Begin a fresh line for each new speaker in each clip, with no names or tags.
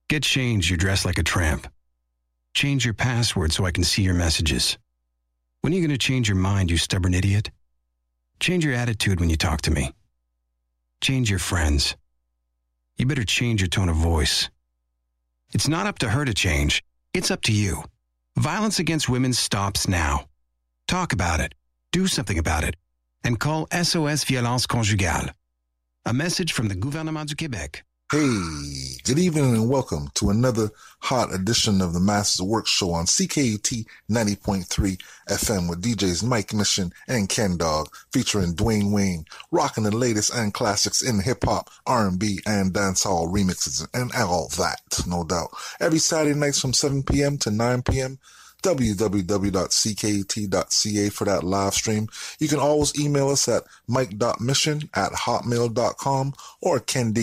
Get changed, you're dressed like a tramp. Change your password so I can see your messages. When are you going to change your mind, you stubborn idiot? Change your attitude when you talk to me. Change your friends. You better change your tone of voice. It's not up to her to change. It's up to you. Violence against women stops now. Talk about it. Do something about it. And call SOS Violence Conjugale. A message from the Gouvernement du Québec.
Hey, good evening and welcome to another hot edition of the Masters of Work show on CKUT 90.3 FM with DJs Mike Mission and Ken Dog, featuring Dwayne Wayne, rocking the latest and classics in hip-hop, R&B, and dancehall remixes and all that, no doubt. Every Saturday nights from 7 p.m. to 9 p.m., www.ckut.ca for that live stream. You can always email us at mike.mission@hotmail.com or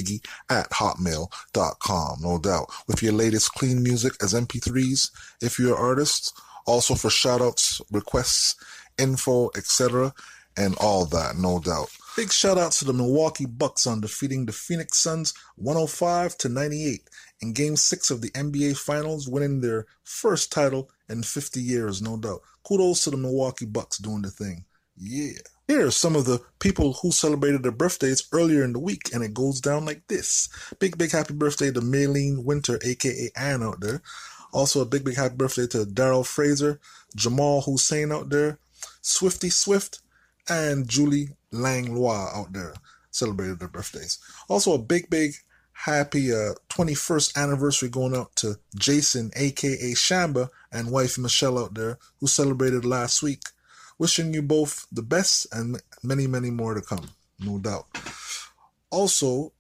kendiggy@hotmail.com, no doubt, with your latest clean music as MP3s if you're an artist, also for shout-outs, requests, info, etc., and all that, no doubt. Big shout-out to the Milwaukee Bucks on defeating the Phoenix Suns 105-98 in Game 6 of the NBA Finals, winning their first title in 50 years, no doubt. Kudos to the Milwaukee Bucks doing the thing. Yeah. Here are some of the people who celebrated their birthdays earlier in the week, and it goes down like this. Big happy birthday to Maylene Winter, a.k.a. Ann out there. Also a big happy birthday to Daryl Fraser, Jamal Hussein out there, Swifty Swift, and Julie Langlois out there celebrated their birthdays. Also a big happy 21st anniversary going out to Jason, a.k.a. Shamba, and wife Michelle out there, who celebrated last week. Wishing you both the best and many more to come, no doubt. Also,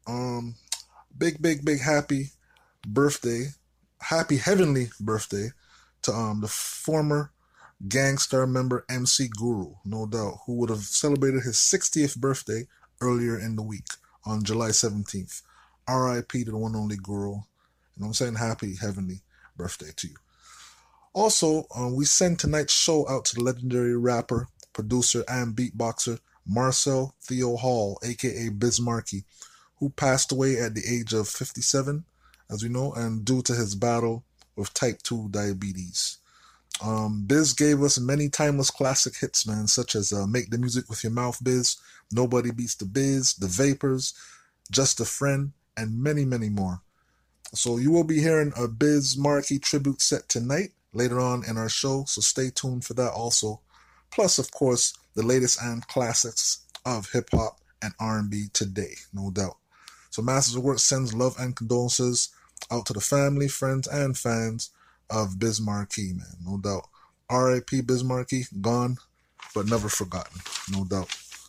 big happy birthday, happy heavenly birthday to the former Gangstar member MC Guru, no doubt, who would have celebrated his 60th birthday earlier in the week on July 17th. R.I.P. to the one only Guru. You know what I'm saying? Happy heavenly birthday to you. Also, we send tonight's show out to the legendary rapper, producer, and beatboxer Marcel Theo Hall, a.k.a. Biz Markie, who passed away at the age of 57, as we know, and due to his battle with type 2 diabetes. Biz gave us many timeless classic hits, man, such as Make the Music with Your Mouth, Biz, Nobody Beats the Biz, The Vapors, Just a Friend, and many more. So you will be hearing a Biz Markie tribute set tonight, later on in our show, so stay tuned for that also. Plus, of course, the latest and classics of hip-hop and R&B today, no doubt. So Masters of Work sends love and condolences out to the family, friends, and fans of Biz Markie, man, no doubt. R.I.P. Biz Markie, gone, but never forgotten, no doubt.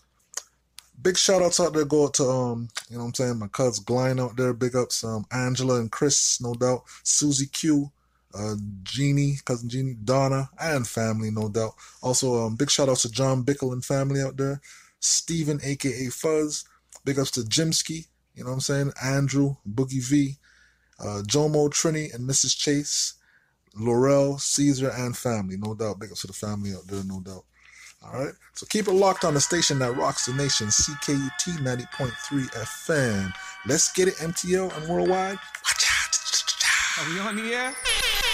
Big shout-outs out there go out to, you know what I'm saying, my cousin Glenn out there, big ups, Angela and Chris, no doubt, Susie Q, Jeannie, cousin Jeannie, Donna, and family, no doubt. Also, big shout outs to John Bickle and family out there. Steven, a.k.a. Fuzz. Big ups to Jimsky, you know what I'm saying? Andrew, Boogie V, Jomo, Trini, and Mrs. Chase, Laurel, Caesar, and family, no doubt. Big ups to the family out there, no doubt. All right, so keep it locked on the station that rocks the nation, CKUT 90.3 FM. Let's get it, MTL and worldwide. Watch out.
Are we on the air?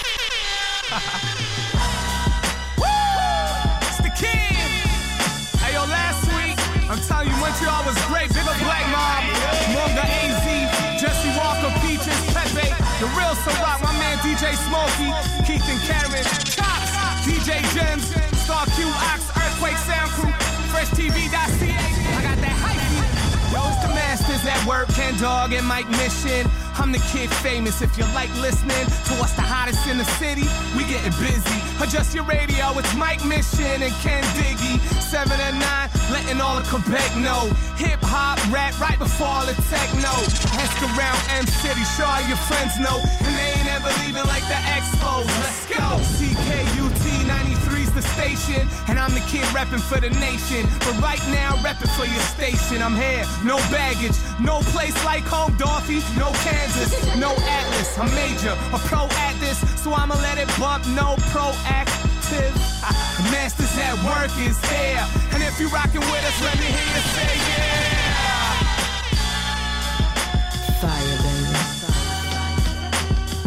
It's the King. Hey, yo, last week, I'm telling you, Montreal was great. Big up Black Mom, Monga AZ, Jesse Walker, Peaches, Pepe, The Real Ciroc, my man DJ Smokey, Keith and Karen, Chops, DJ Gems, Star Q, Ox, Earthquake Sound Crew, FreshTV.ca. I got that hype. Yo, it's the Masters at Work, Ken Dog and Mike Mission. I'm the kid famous. If you like listening to what's the hottest in the city, we getting busy. Adjust your radio, it's Mike Mission and Ken Diggy. 7 and 9, letting all of Quebec know. Hip hop, rap, right before all the techno. Ask around M-City, sure all your friends know. And they ain't ever leaving like the Expos. Let's go. CKUT 93's the station, and I'm the kid repping for the nation. But right now, repping for your station. I'm here, no baggage, no place like home, Dorothy, no Kansas, no Atlas. I'm major, a pro at this, so I'ma let it bump, no proactive. Masters at Work is here, and if you rockin' with us, let me hear you say yeah.
Fire, baby.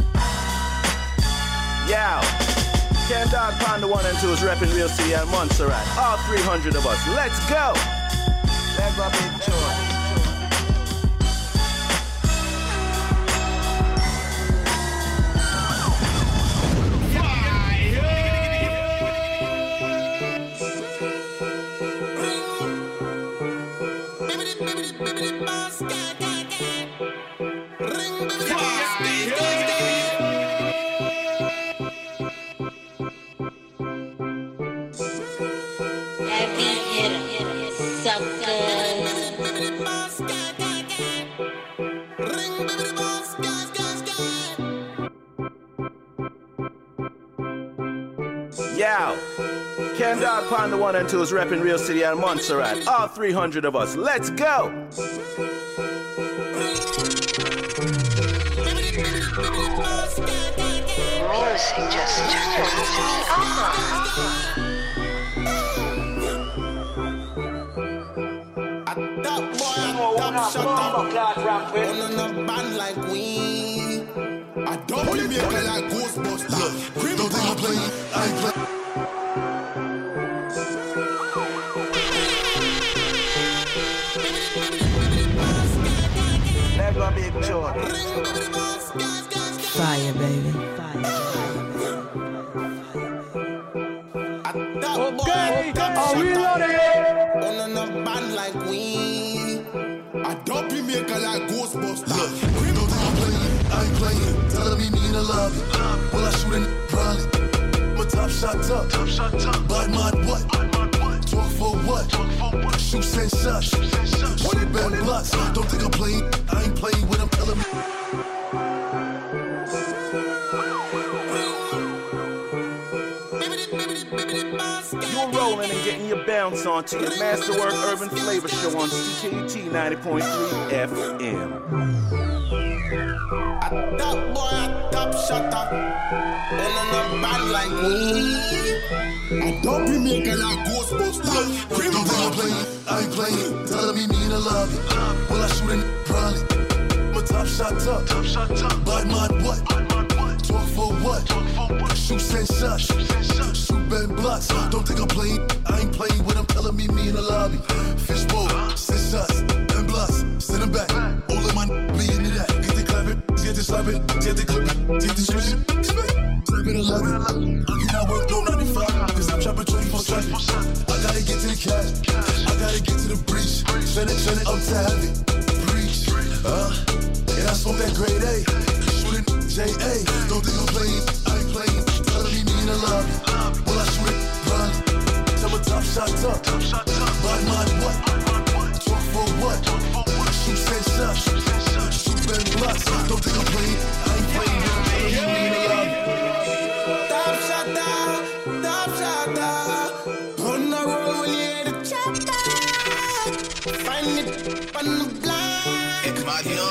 Yeah. Ken Dog Pond, the 1 and 2 is repping Real City and Montserrat. All 300 of us. Let's go. Never big choice. Yow. Ken Dog Pond, the 1 and 2 is repping Real City and Montserrat. All 300 of us. Let's go.
Music just
like we. I don't really make it like Ghostbusters. Don't think I'm playing, I ain't playing.
Never big choice.
Fire, baby.
Okay, are we ready? On a band like we. I don't be make it like Ghostbusters.
Don't think I'm playing, I ain't playing. Telling me in the lobby. Will I shoot in probably? My top shot up. Bad man what? Talk for what? Shoot send shots. What it bad blocks? Don't think I'm playing, I ain't playing with them. Telling me.
You're rolling and getting your bounce on to your Masterwork Urban Flavor Show on CKUT 90.3 FM.
A top boy, a top shutter. On a band like me. I don't be making like Ghostbusters.
Don't think I'm playing, I ain't playing. Telling me in the lobby. Will I shoot in probably? My top shot up. Bad man what? Talk for what? Shoot send shots. Shoot bend blocks. Don't think I'm playing, I ain't playing with them. Telling me in the lobby. Fishbowl, send shots, bend blocks. Send them back. All of my be into that. Get the clapping, get the slapping, get the clipping, get the switching. Slap it 11. I cannot work no 95. Cause I'm chopping 24/7. I gotta get to the cash. I gotta get to the breach. Send it up to heavy. Preach. And I smoke that grade A. Shooting J.A. Don't think I'm playing, I ain't playing. Telling me in the lobby. Will I shoot it? Run. Tell my top shot up. Bad man what? Talk for what? Shoot send shots. Shoot bend blocks. Don't think I'm playing, I ain't playing. Telling me in the lobby.
Top shutter. On the road when you hear the chopper. Find it on the blind.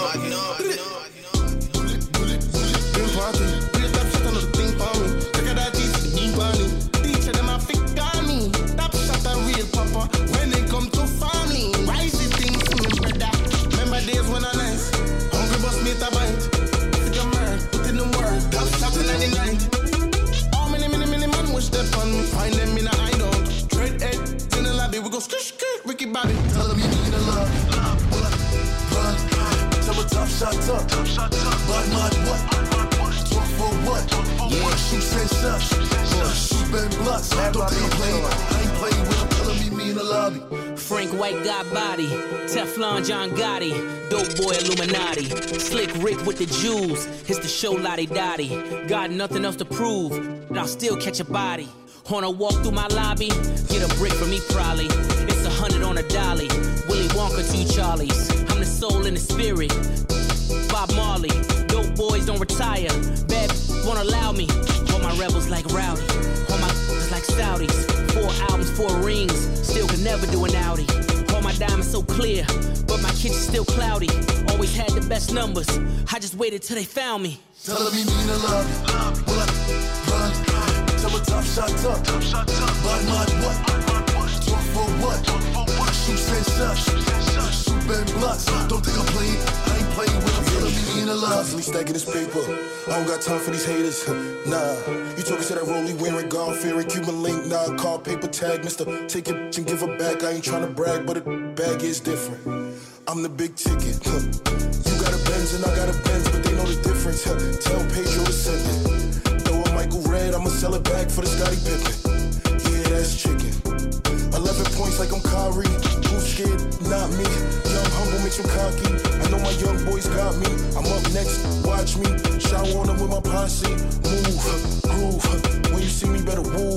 Party. Be a top shot on the thing for me. Look at that cheese, the bean bunny. Teacher them a fix on me. Top shot a real papa. When they come to family, rise the things to me, brother. Remember days when I nice. Hungry boss made a bite. Pick a man, put in the work. Top shot in the night. How many man wish that on me? Find them in a hideout. Dread head in the lobby. We go skirt, Ricky Bobby.
Telling me in the lobby. Will I run? Tell my top shot up. Bad man what? Talk for what? Shoot send shots. Shoot bend blocks. Don't think I'm playing, I ain't playing with them. Telling me in the lobby.
Frank White got body, Teflon John Gotti, dope boy Illuminati, Slick Rick with the jewels, it's the show Lottie Dottie. Got nothing else to prove, but I'll still catch a body. On a walk through my lobby, get a brick from me probably. It's 100 on a dolly, Willy Wonka 2 Charlies. I'm the soul and the spirit, Bob Marley. Dope boys don't retire, bad won't allow me. All my rebels like Rowdy, all my like Saudis. 4 albums, 4 rings, still could never do an Audi. All my diamonds so clear, but my kitchen's still cloudy. Always had the best numbers, I just waited till they found me.
Telling me in the lobby. Will I run? Tell my top shot up. Bad man what? Talk for what? Shoot send shots. Shoot bend blocks. Don't think I'm playing, I ain't playing with them. Telling me in the lobby. constantly stacking this paper. I don't got time for these haters. Nah, you talking to that Rollie wearing, God fearing, Cuban link. Nah, call paper tag, mister. Take it and give her back. I ain't trying to brag, but a bag is different. I'm the big ticket. You got a Benz and I got a Benz, but they know the difference. Tell Pedro to send it. Throw a Michael Red, I'ma sell it back for the Scottie Pippen. Yeah, that's chicken. 11 points like I'm Kyrie. Who's scared? Not me. Young, humble, makes you cocky. I know my young boys got me. I'm up next, watch me. Shower on them with my posse. Move, groove. When you see me, better woo.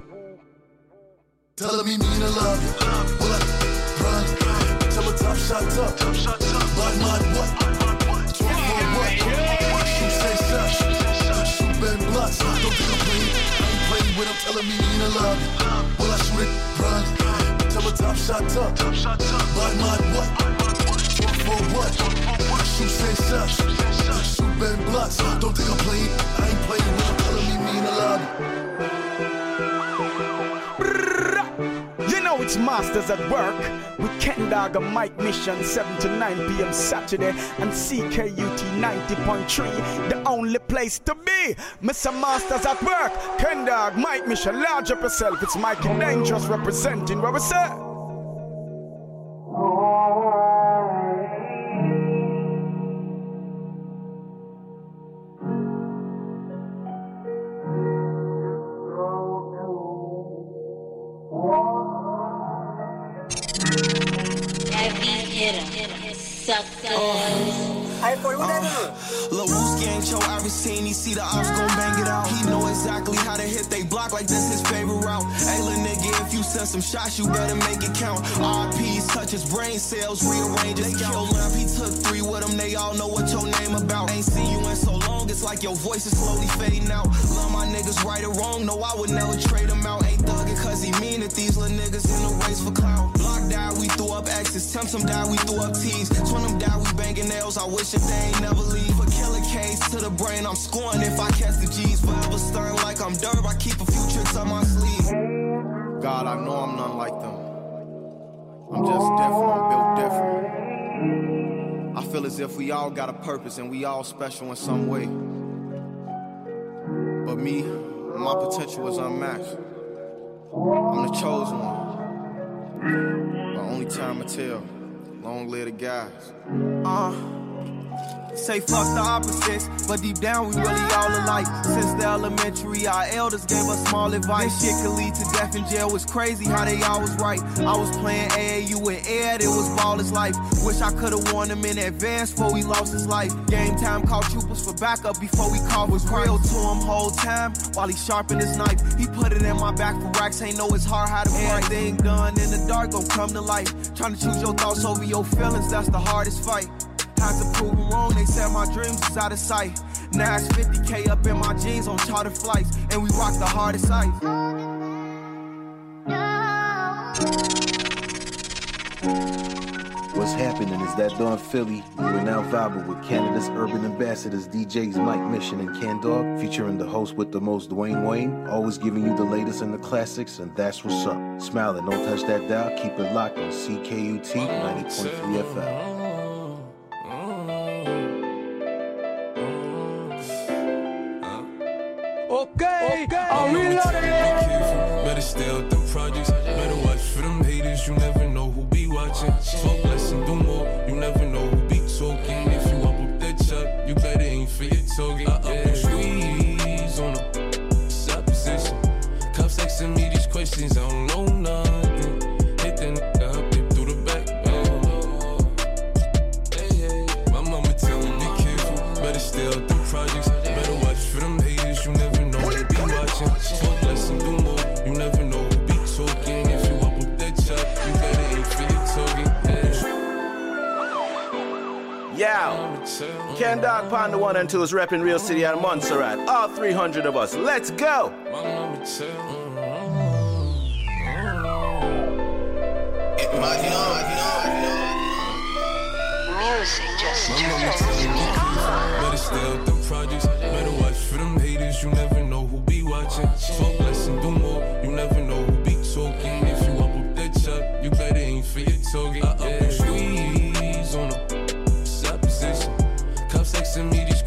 Tell me mean I love you. Will I run? Tell her top shot up. Bad mad what? Talk for what? Shoot say shots. Shoot Ben blocks. Don't think I'm playing. I ain't playing with them. Tell me mean I love you. Will I shoot it? Run. Tell her top shot up. Bad mad what? Talk for what? Shoot say shots. Shoot Ben blocks. Don't think I'm playing. I ain't playing with them. Tell me mean I love you.
You know it's Masters at Work with Ken Dog and Mike Mission 7 to 9 p.m. Saturday and CKUT 90.3, the only place to be. Mr. Masters at Work, Ken Dog, Mike Mission, large up yourself. It's Mikey Dangerous representing what we say.
Lil' Wooski ain't your average teen. He see the ops gon' bang it out. He know exactly how to hit they block like this his favorite route. Hey, lil' nigga, if you send some shots, you better make it count. RPs touch his brain cells, rearrange his kill lamp. He took 3 with him, they all know what your name about. Ain't seen you in so long, it's like your voice is slowly fading out. Love my niggas right or wrong, no, I would never trade him out. Ain't thuggin' cause he mean it, these little niggas in the race for clout. Block died, we threw up X's. Temps them died, we threw up T's. Twin them died, we banging nails. I wish if they ain't never leave. For killer case to the brain, I'm scoring if I catch the G's. Forever stern like I'm Derb, I keep a few tricks on my sleeve. God, I know I'm none like them. I'm just different, I'm built different. I feel as if we all got a purpose and we all special in some way. But me, my potential is unmatched. I'm the chosen one. But only time will tell. Long live the guys. Say fuck the opposites, but deep down we really all alike. Since the elementary, our elders gave us small advice. This shit could lead to death in jail. It's crazy how they always right. I was playing AAU with Ed, it was ballers life. Wish I could've warned him in advance before he lost his life. Game time, called troopers for backup before we called was real to him whole time. While he sharpened his knife, he put it in my back for racks. Ain't know it's hard how to fight. Everything done in the dark gon' come to light. Trying to choose your thoughts over your feelings, that's the hardest fight. Times to prove them wrong, they said my dreams is out of sight. Now it's 50K up in my jeans on charter flights, and we rock the hardest ice.
What's happening is that Don Philly, you are now vibing with Canada's urban ambassadors, DJs Mike Mission and Ken Dog, featuring the host with the most, Dwayne Wayne, always giving you the latest and the classics, and that's what's up. Smile and don't touch that dial, keep it locked on CKUT 90.3 FM.
Okay, I'm reloading.
Better stay out them projects. Better watch for them haters. You never know who be watching. Talk less and do more. You never know who be talking. If you up that chop, you better aim for your target. I up and squeeze on them. Supposition. Cuffs asking me these questions. I don't know nothing. Hit that nigga up it through the back. Hey. My mama tell me be careful. Better stay out them projects. Better watch for them haters. You never know who be watching. Talk less and do more. You never know who be talking. If you up with that chop, you better aim for your target.
Yo, Ken Dog Pond the 1 and 2 is repping Real City and Montserrat. All 300 of us. Let's go.
Music just turns me on.
Better stay out them projects. Better watch for them haters. You never know who be watching. Talk less and do more. You never know who be talking. If you up with that chop, you better aim for your target. I up and squeeze on them. Supposition. Cuffs asking me these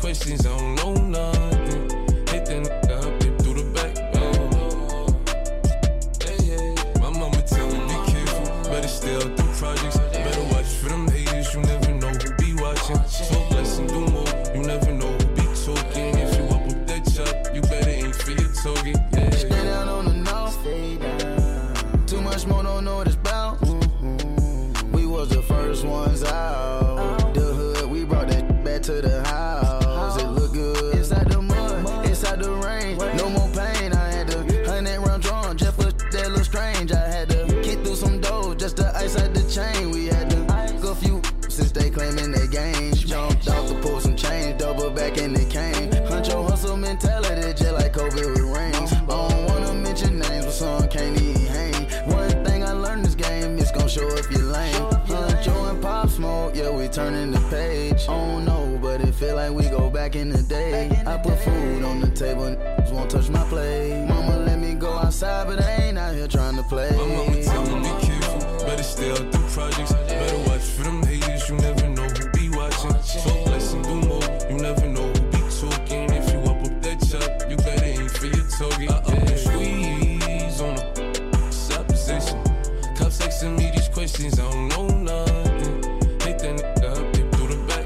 Too much more, don't know what it's about. We was the first ones out. The hood, we brought that back to the house. It look good inside the mud, inside the rain. No more pain. I had to 100 round drawn just for that little strange. I had to kick through some dough just to ice out the chain. We had to go few since they claiming they gains. Jumped off to pull some change, double back and it came. Huncho hustle mentality, just like COVID with rings. I don't wanna mention names, but some can't even hang. One thing I learned this game, it's gon' show if you're lame. Huncho and Pop Smoke, yeah, we turning the page. I don't know, but it feel like we go back in the day. I put food on the table, niggas won't touch my plate. Mama let me go outside, but I ain't out here trying to play.
My mama tell me be careful, better stay out the projects. Better watch for them haters, you never know who be watching. Talk less and do more, you never know who be talking. If you up that chop, you better aim for your target. I up and squeeze on them, supposition. Cops asking me these questions, I don't know nothing. Hate that nigga up, they through the back,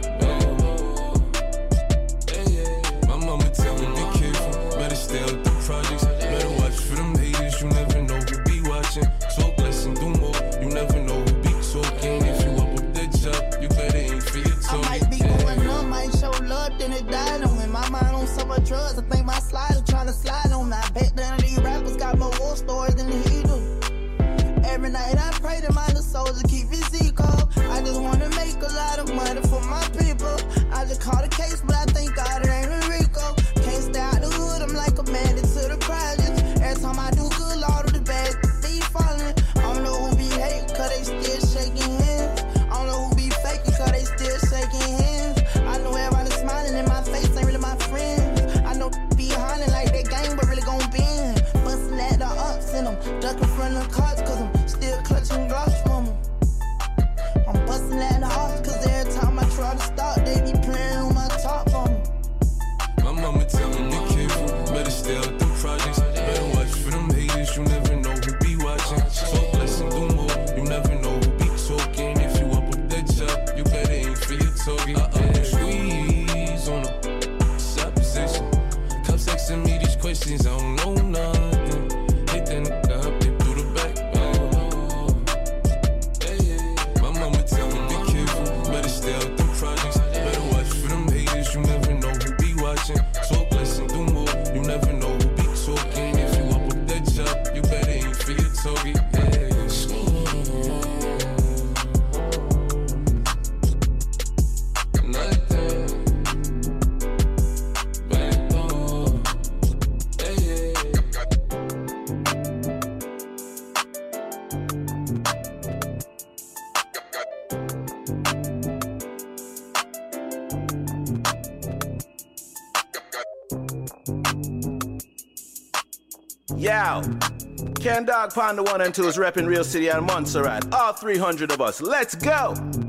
My mama tell me be careful, better stay out the projects. Better watch for them haters, you never know who be watching. Talk less and do more, you never know who be talking. If you up that chop, you better aim for your target.
I might be going up, might show love, then it died on me. My mind on some drugs, I think my slider trying to slide on me. I bet none of these rappers got more war stories than he do. Every night I pray to my little soldier keep his ego. I just wanna make a lot of money for my people. I just caught a case, but I thank God it ain't a Rico. Can't stay out the hood, I'm like a bandit to the projects. Every time I do good, Lord of the bad, they falling. I don't know who be hating, cause they still shaking hands. I don't know who be faking, cause they still shaking hands. I know everybody smiling in my face, ain't really my friends. I know be hollering like that gang, but really gon' bend. Bustin' at the ups and I'm ducking from the cards, cause I'm still clutching gloss from them. I'm bustin' at the heart, cause every time I try to start, they be playing on my top on me.
My mama tell me be careful, better stay out the projects. Better watch for them haters, you never know who be watching. Talk less and do more, you never know who be talking. If you up that chop, you better aim for your target. I up and squeeze on them, supposition. Cops asking me these questions, I don't know nothing. Hate that nigga up, they through the back. My mama tell me be careful, better stay out the projects. Better watch for them haters, you never know who be watching. Talk less and do more, you never know who be talking. If you up that chop, you better aim for your target.
Yo, Ken Dog Panda 1 and 2 is repping Real City and Montserrat. All 300 of us. Let's go!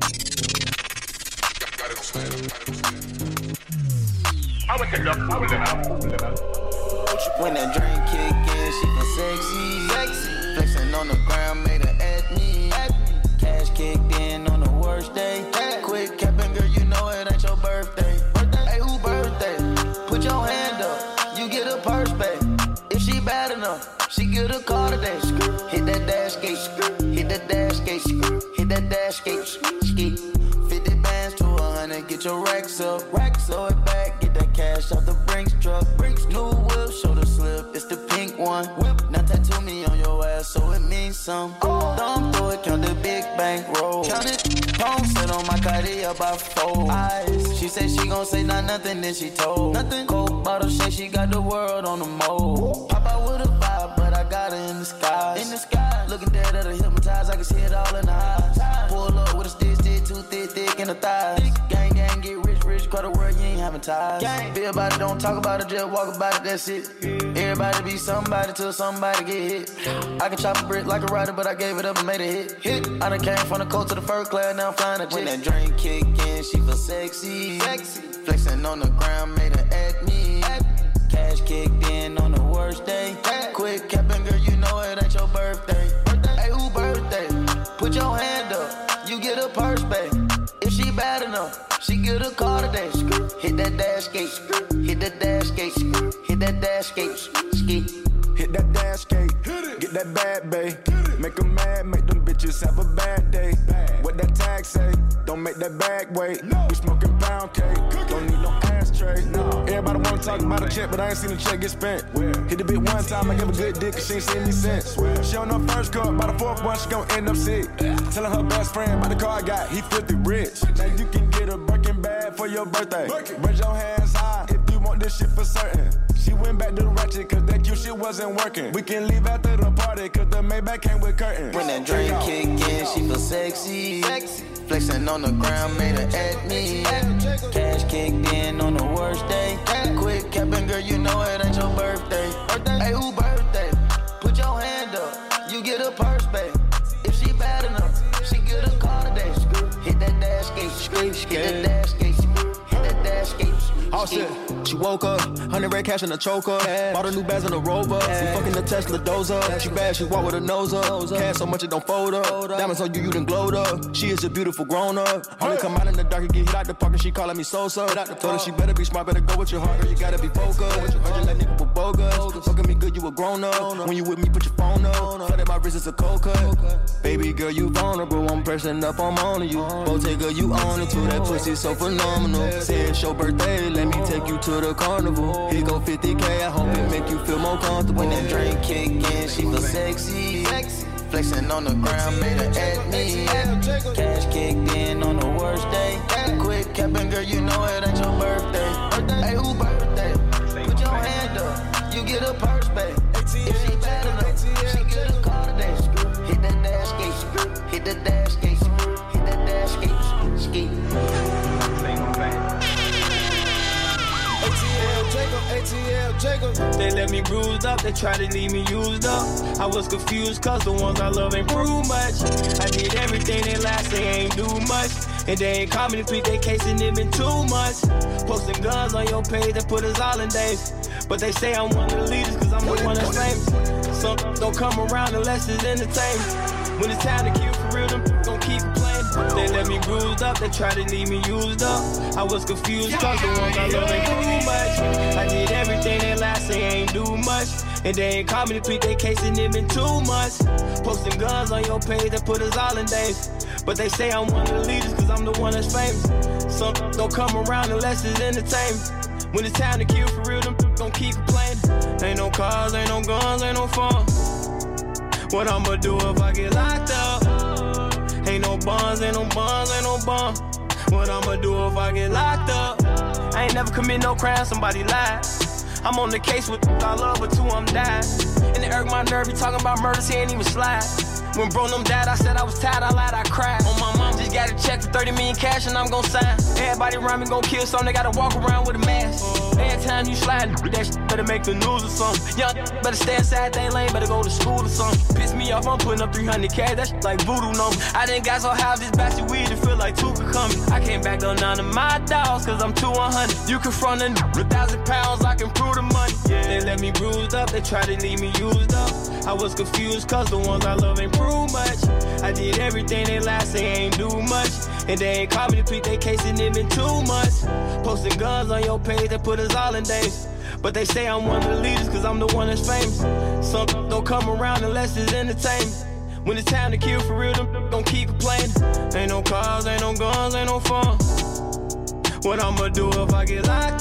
When that drink kick in, she feel sexy. Flexing on the ground, made her at me. Cash kicked in on the worst day. Quick capping, girl, you know it ain't your birthday. Hey, who birthday? Put your hand up, you get a purse back. If she bad enough, she get a car today. Hit that dash gate, hit that dash gate, hit that dash gate, ski. 50 bands to 100, get your racks up. Throw it back, get that cash out the Brinks truck. New whip, shoulder slip, it's the pink one. Now tattoo me on your ass, so it means something. Thumb through it, count the big bank roll. Count it, palm sit on my Cartier by 4 eyes. She said she gon' say nothing, then she told. Nothing. Coke bottle shake, she got the world on the mold. Pop out with a vibe, but I got her in the sky. Looking dead at her hypnotized, I can see it all in the eyes. Pull up with a stick, too thick in the thighs. Gang, get rich, quite a word, you ain't having ties. Feel about it, don't talk about it, just walk about it, that's it. Everybody be somebody till somebody get hit. I can chop a brick like a rider, but I gave it up and made a hit. I done came from the coast to the first class, now I'm flying a jet. When that drink kick in, she feel sexy. Flexing on the ground, made her at me. Cash kicked in on the worst day. Quick capping, girl, you know it ain't your birthday. Hey, who birthday? Put your hand up, you get a purse back. If she bad enough, she get a car today. Hit that dash gate, hit that dash gate, hit that dash gate, ski.
Hit that dash gate, get that bad bae. Make 'em mad, make them bitches have a bad day. What that tag say? Don't make that bag wait. We smoking pound cake, don't need no ashtray. Everybody wanna talk about a check, but I ain't seen the check get spent. Hit the bit one time, I give a good dick, cause she ain't seen me since. She on her first cup, by the fourth one, she gon' end up sick. Telling her best friend about the car I got, he filthy rich. Now you can get a Birkin bag for your birthday. Raise your hands high if you want this shit for certain. She went back to the ratchet, cause that cute shit wasn't working. We can leave after the party, cause the Maybach came with curtains.
When that drink kick in, she feel sexy. Flexing on the ground, made her at me. Cash kicked in on the worst day. Quick capping, girl, you know it ain't your birthday. Hey, who birthday? Put your hand up, you get a purse, babe. If she bad enough, she get a car today. Hit that dash gate, hit that dash gate, hit that dash gate.
All shit. She woke up, 100 red cash in a choker. Bought a new bags in a Rover. We fucking the Tesla Dozer. She bad, she walk with her nose up. Cash so much it don't fold up. Diamonds on you, you done glowed up. She is a beautiful grown up. Only come out in the dark and get hit out the park and she calling me Sosa. Told her she better be smart, better go with your heart, girl. You gotta be focused. Heard you let nigga with bogus. Fucking me good, you a grown up. When you with me, put your phone up. Thought that my wrist is a cold cut. Baby girl, you vulnerable. I'm pressing up, I'm on you. Bottega, you own it too. That pussy so phenomenal. Say it's your birthday, let me take you to the carnival. Here go 50K, I hope it make you feel more comfortable.
When that drink kick in, she feel sexy. Flexing on the ground, made her at me. Cash kicked in on the worst day. Quick capping, girl, you know it ain't your birthday. Hey, who birthday? Put your hand up, you get a purse, babe. If she bad enough, she get a car today. Hit that dash gate, hit that dash gate, hit that dash gate, ski.
ATL Jacob. They let me bruised up, they tried to leave me used up. I was confused cause the ones I love ain't prove much. I did everything they last, they ain't do much. And they ain't call me to plead their case and it been 2 months. Posting guns on your page that put us all in days. But they say I'm one of the leaders cause I'm the one that's famous. Some don't come around unless it's entertainment. When it's time to kill for real, them gon' keep playing. They let me bruised up, they tried to leave me used up. I was confused cause the ones I love ain't too much. I did everything they last, they ain't do much. And they ain't call me to plead their case and it been 2 months. Posting guns on your page that put us all in days. But they say I'm one of the leaders cause I'm the one that's famous. Some don't come around unless it's entertainment. When it's time to kill for real, them gon' keep playing. Ain't no cars, ain't no guns, ain't no fun. What I'ma do if I get locked up? Ain't no bonds, ain't no bonds, ain't no bond. What I'ma do if I get locked up? I ain't never commit no crime, somebody lied. I'm on the case with I love, but 2 of them died. And it irked my nerve, he talking about murders, he ain't even slide. When bro them died, I said I was tired, I lied, I cried. On my mom, just got a check for 30 million cash and I'm gon' sign. Everybody around me gon' kill some, they gotta walk around with a mask. Every time you slide, that shit better make the news or something. Young better stay inside they lane, better go to school or something. Piss me off, I'm putting up 300K, that shit like voodoo number. I done got so high off this batch of weed, it feel like 2 could come. I came back on none of my dogs, cause I'm 200. You confront a 1,000 pounds, I can prove the money. Yeah, they let me bruised up, they try to leave me used up. I was confused cause the ones I love ain't prove much. I did everything they last, they ain't do much. And they ain't call me to plead their case and it been 2 months. Posting guns on your page that put us all in days. But they say I'm one of the leaders cause I'm the one that's famous. Some don't come around unless it's entertainment. When it's time to kill for real, them gon' keep playing. Ain't no cars, ain't no guns, ain't no fun. What I'ma do if I get locked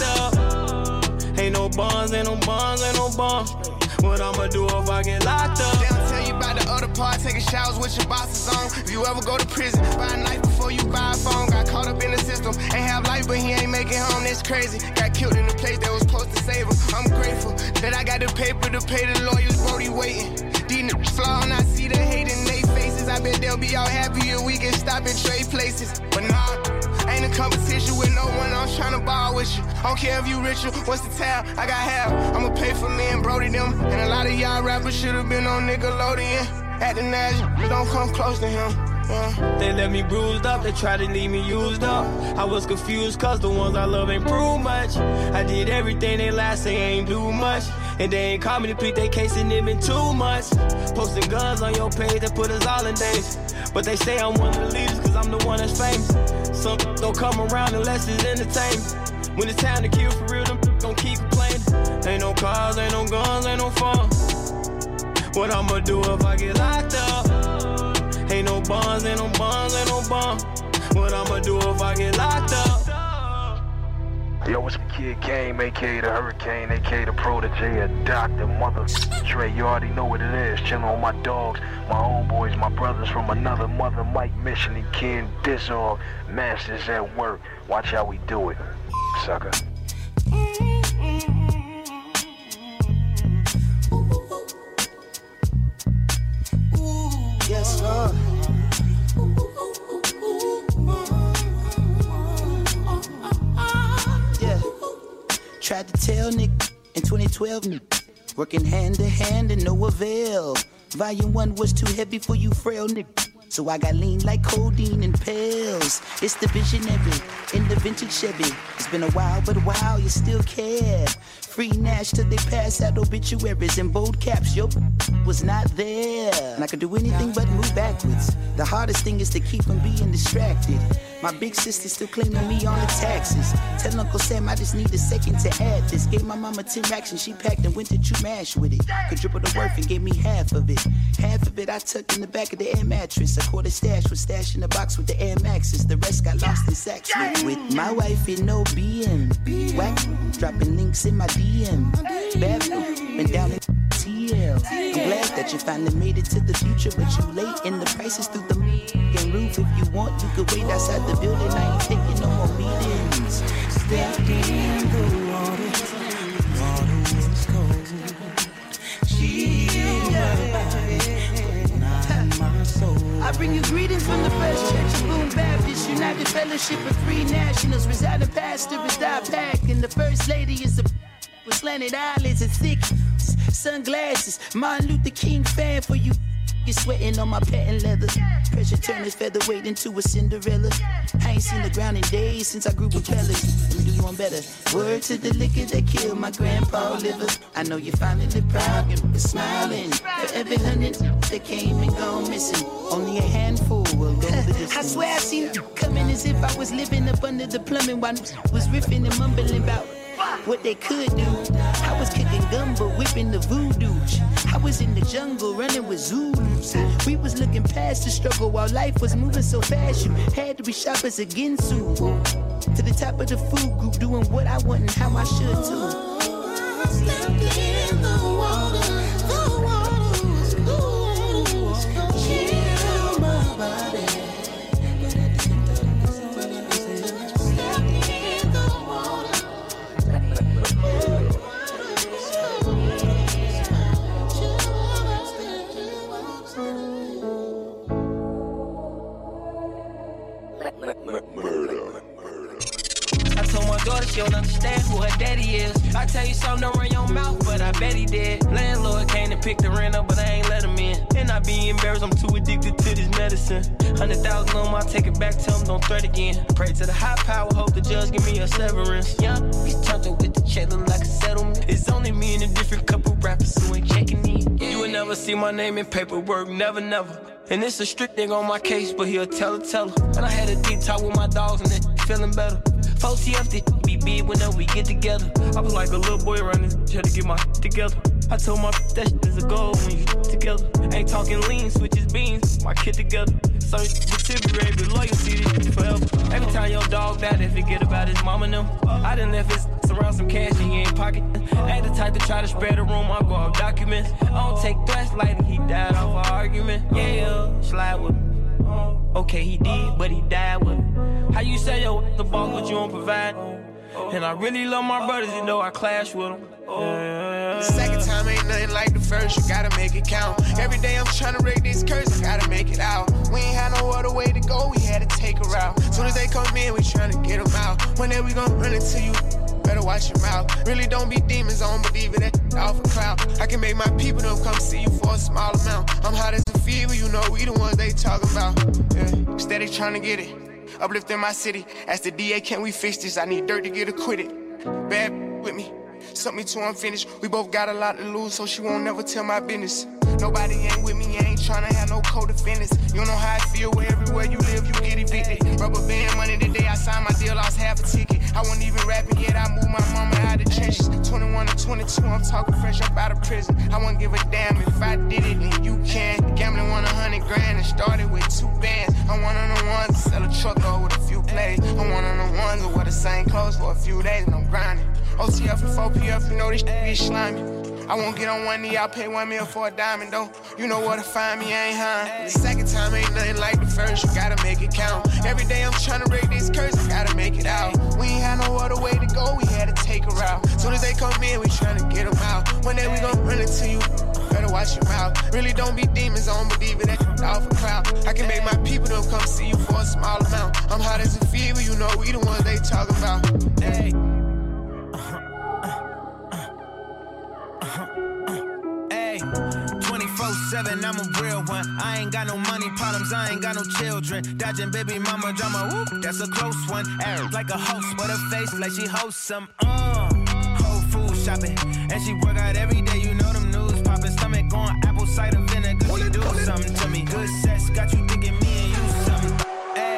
up? Ain't no bonds, ain't no bonds, ain't no bonds. What I'ma do if I get locked up?
They don't tell you about the other part, taking showers with your bosses on. If you ever go to prison, buy a knife before you buy a phone. Got caught up in the system, ain't have life, but he ain't make it home, that's crazy. Got killed in the place that was supposed to save him. I'm grateful that I got the paper to pay the lawyers, Brody waiting. These niggas flaw and I see the hate in they faces. I bet they'll be all happy if we can stop and trade places. But nah, ain't a competition with no one, I'm tryna ball with you. I don't care if you rich or what's the town, I got half. I'ma pay for me and Brody them. And a lot of y'all rappers should've been on Nickelodeon. At the National, don't come close to him.
They let me bruised up, they tried to leave me used up. I was confused cause the ones I love ain't prove much. I did everything they last, they ain't do much. And they ain't call me to plead their case and it been 2 months. Posting guns on your page that put us all in days. But they say I'm one of the leaders cause I'm the one that's famous. Some don't come around unless it's entertainment. When it's time to kill for real, them gon' keep playing. Ain't no cars, ain't no guns, ain't no fun.
What I'ma do if I get locked up? Ain't no bonds, ain't no bonds, ain't no bonds. What I'ma do if I get locked up?
Yo, it's Kid Game, aka the Hurricane, aka the Protege, a Dr. Mother Dre. You already know what it is. Chillin' on my dogs, my homeboys, my brothers from another mother, Mike Mission and Ken Dizzle. Masters at work. Watch how we do it, sucker.
Yes, sir. Yeah. Tried to tell Nick in 2012, working hand to hand and no avail. Volume 1 was too heavy for you frail Nick. So I got lean like codeine and pills. It's the visionary in the vintage Chevy. It's been a while, but wow, you still care. Free Nash till they pass out obituaries in bold caps. Yo, was not there. And I could do anything but move backwards. The hardest thing is to keep from being distracted. My big sister still claiming me on the taxes. Tell Uncle Sam I just need a second to add this. Gave my mama 10 racks and she packed and went to True Mash with it. Could triple the worth and gave me half of it. Half of it I tucked in the back of the air mattress. A quarter stash was stashed in the box with the Air Maxes. The rest got lost in sacks with my wife in no BM. Whack, dropping links in my DM. Bad been down in TL. I'm glad that you finally made it to the future, but you late and the prices through the roof. If you want, you could wait outside the building. I ain't taking no more meetings. Stepped in the water. Water was cold. She my body, not my soul. I bring you greetings from the First Church of Boone Baptist United Fellowship of Free Nationals. Residing pastor is Doc Pack, and the First Lady is the with slanted eyelids and thick sunglasses. Martin Luther King fan for you. You're sweating on my patent leather. Pressure turn his featherweight into a Cinderella. I ain't seen the ground in days since I grew with fellas. Let me do you one better. Word to the liquor that killed my grandpa liver. I know you're finally proud and smiling. For every 100 that came and gone missing, only a handful will go the distance. I swear I seen you coming as if I was living up under the plumbing while was riffing and mumbling about what they could do. I was kicking gumbo, whipping the voodoo. I was in the jungle running with Zulus. We was looking past the struggle while life was moving so fast. You had to be sharp as a Ginsu. To the top of the food group, doing what I want and how I should too. Stepped in the water, the water was cold. Chill my body.
I told my daughter she don't understand who her daddy is. I tell you something, don't run your mouth, but I bet he did. Landlord came to pick the rent up, but I ain't let him in. And I be embarrassed, I'm too addicted to this medicine. 100,000 on my, take it back, tell him don't threat again. Pray to the high power, hope the judge give me a severance. Young, he's turned up with the check, look like a settlement. It's only me and a different couple rappers who ain't checking me. You would never see my name in paperwork, never, never. And it's a strict nigga on my case, but he'll tell her. And I had a deep talk with my dogs and they feeling better. 4CF, be big whenever we get together. I was like a little boy running, try to get my together. I told my that shit is a goal when you together. Ain't talking lean, switches beans, my kid together. So the temporary, but loyalty this forever. Every time your dog died, they forget about his mama and them. I done left his around some cash and he ain't pocket. I ain't the type to try to spread the room, I go off documents. I don't take threats like he died off an argument. Yeah, slide with him. Okay, he did, but he died with him. How you say yo the boss, but you don't provide? And I really love my brothers, you know I clash with them.
The second time ain't nothing like the first, you gotta make it count. Every day I'm trying to break this curse, I gotta make it out. We ain't had no other way to go, we had to take a route. Soon as they come in, we trying to get them out. One day we gon' run into you, better watch your mouth. Really don't be demons, I don't believe in that off a cloud. I can make my people them come see you for a small amount. I'm hot as a fever, you know we the ones they talking about. Yeah. Steady trying to get it, uplifting my city. Ask the DA, can we fix this? I need dirt to get acquitted. Bad with me, something too unfinished. We both got a lot to lose, so she won't never tell my business. Nobody ain't with me, ain't tryna have no co-defendants. You know how I feel where everywhere you live, you get evicted. Rubber band money the day I signed my deal, lost half a ticket. I wasn't even rapping yet, I moved my mama out of trenches. 21 to 20, 22, I'm talking fresh up out of prison. I won't give a damn if I did it, then you can. Gambling won 100 grand and started with 2 bands. I'm one of the ones that sell a truck over with a few plays. I'm one of the ones that wear the same clothes for a few days and I'm grinding. OTF and 4PF, you know this shit be slimy. I won't get on one knee, I'll pay $1 million for a diamond though. You know where to find me, I ain't high. The second time ain't nothing like the first, you gotta make it count. Every day I'm trying to break this curse, I gotta make it out. We ain't had no other way to go, we had to take a route. Soon as they come in, we trying to get them out. One day we gon' run into you, better watch your mouth. Really don't be demons, I don't believe it, that off a cloud. I can make my people them come see you for a small amount. I'm hot as a fever, you know we the ones they talking about. Hey.
Hey, 24/7, I'm a real one. I ain't got no money problems, I ain't got no children. Dodging baby mama drama, whoop, that's a close one. Air like a host, but her face like she hosts some. Whole food shopping, and she work out every day. You know them news popping, stomach on apple cider vinegar. She do something to me. Good sex got you thinking me and you something. Hey,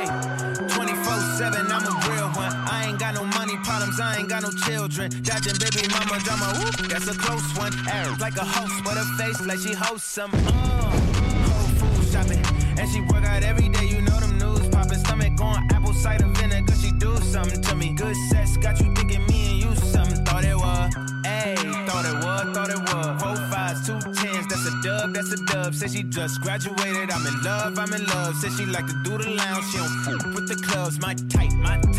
24/7, I'm a real one. I ain't got no money problems, I ain't got no children. Dodging baby mama drama, whoop, that's a close one. Air like a host, but her face like she hosts some. Whole food shopping, and she work out every day. You know them news popping, stomach on apple cider vinegar. She do something to me. Good sex got you thinking me and you something. Thought it was, ayy, thought it was. 4 5s, 2 10s, that's a dub, that's a dub. Said she just graduated, I'm in love. Said she like to do the lounge, she don't fool with the clubs. My type,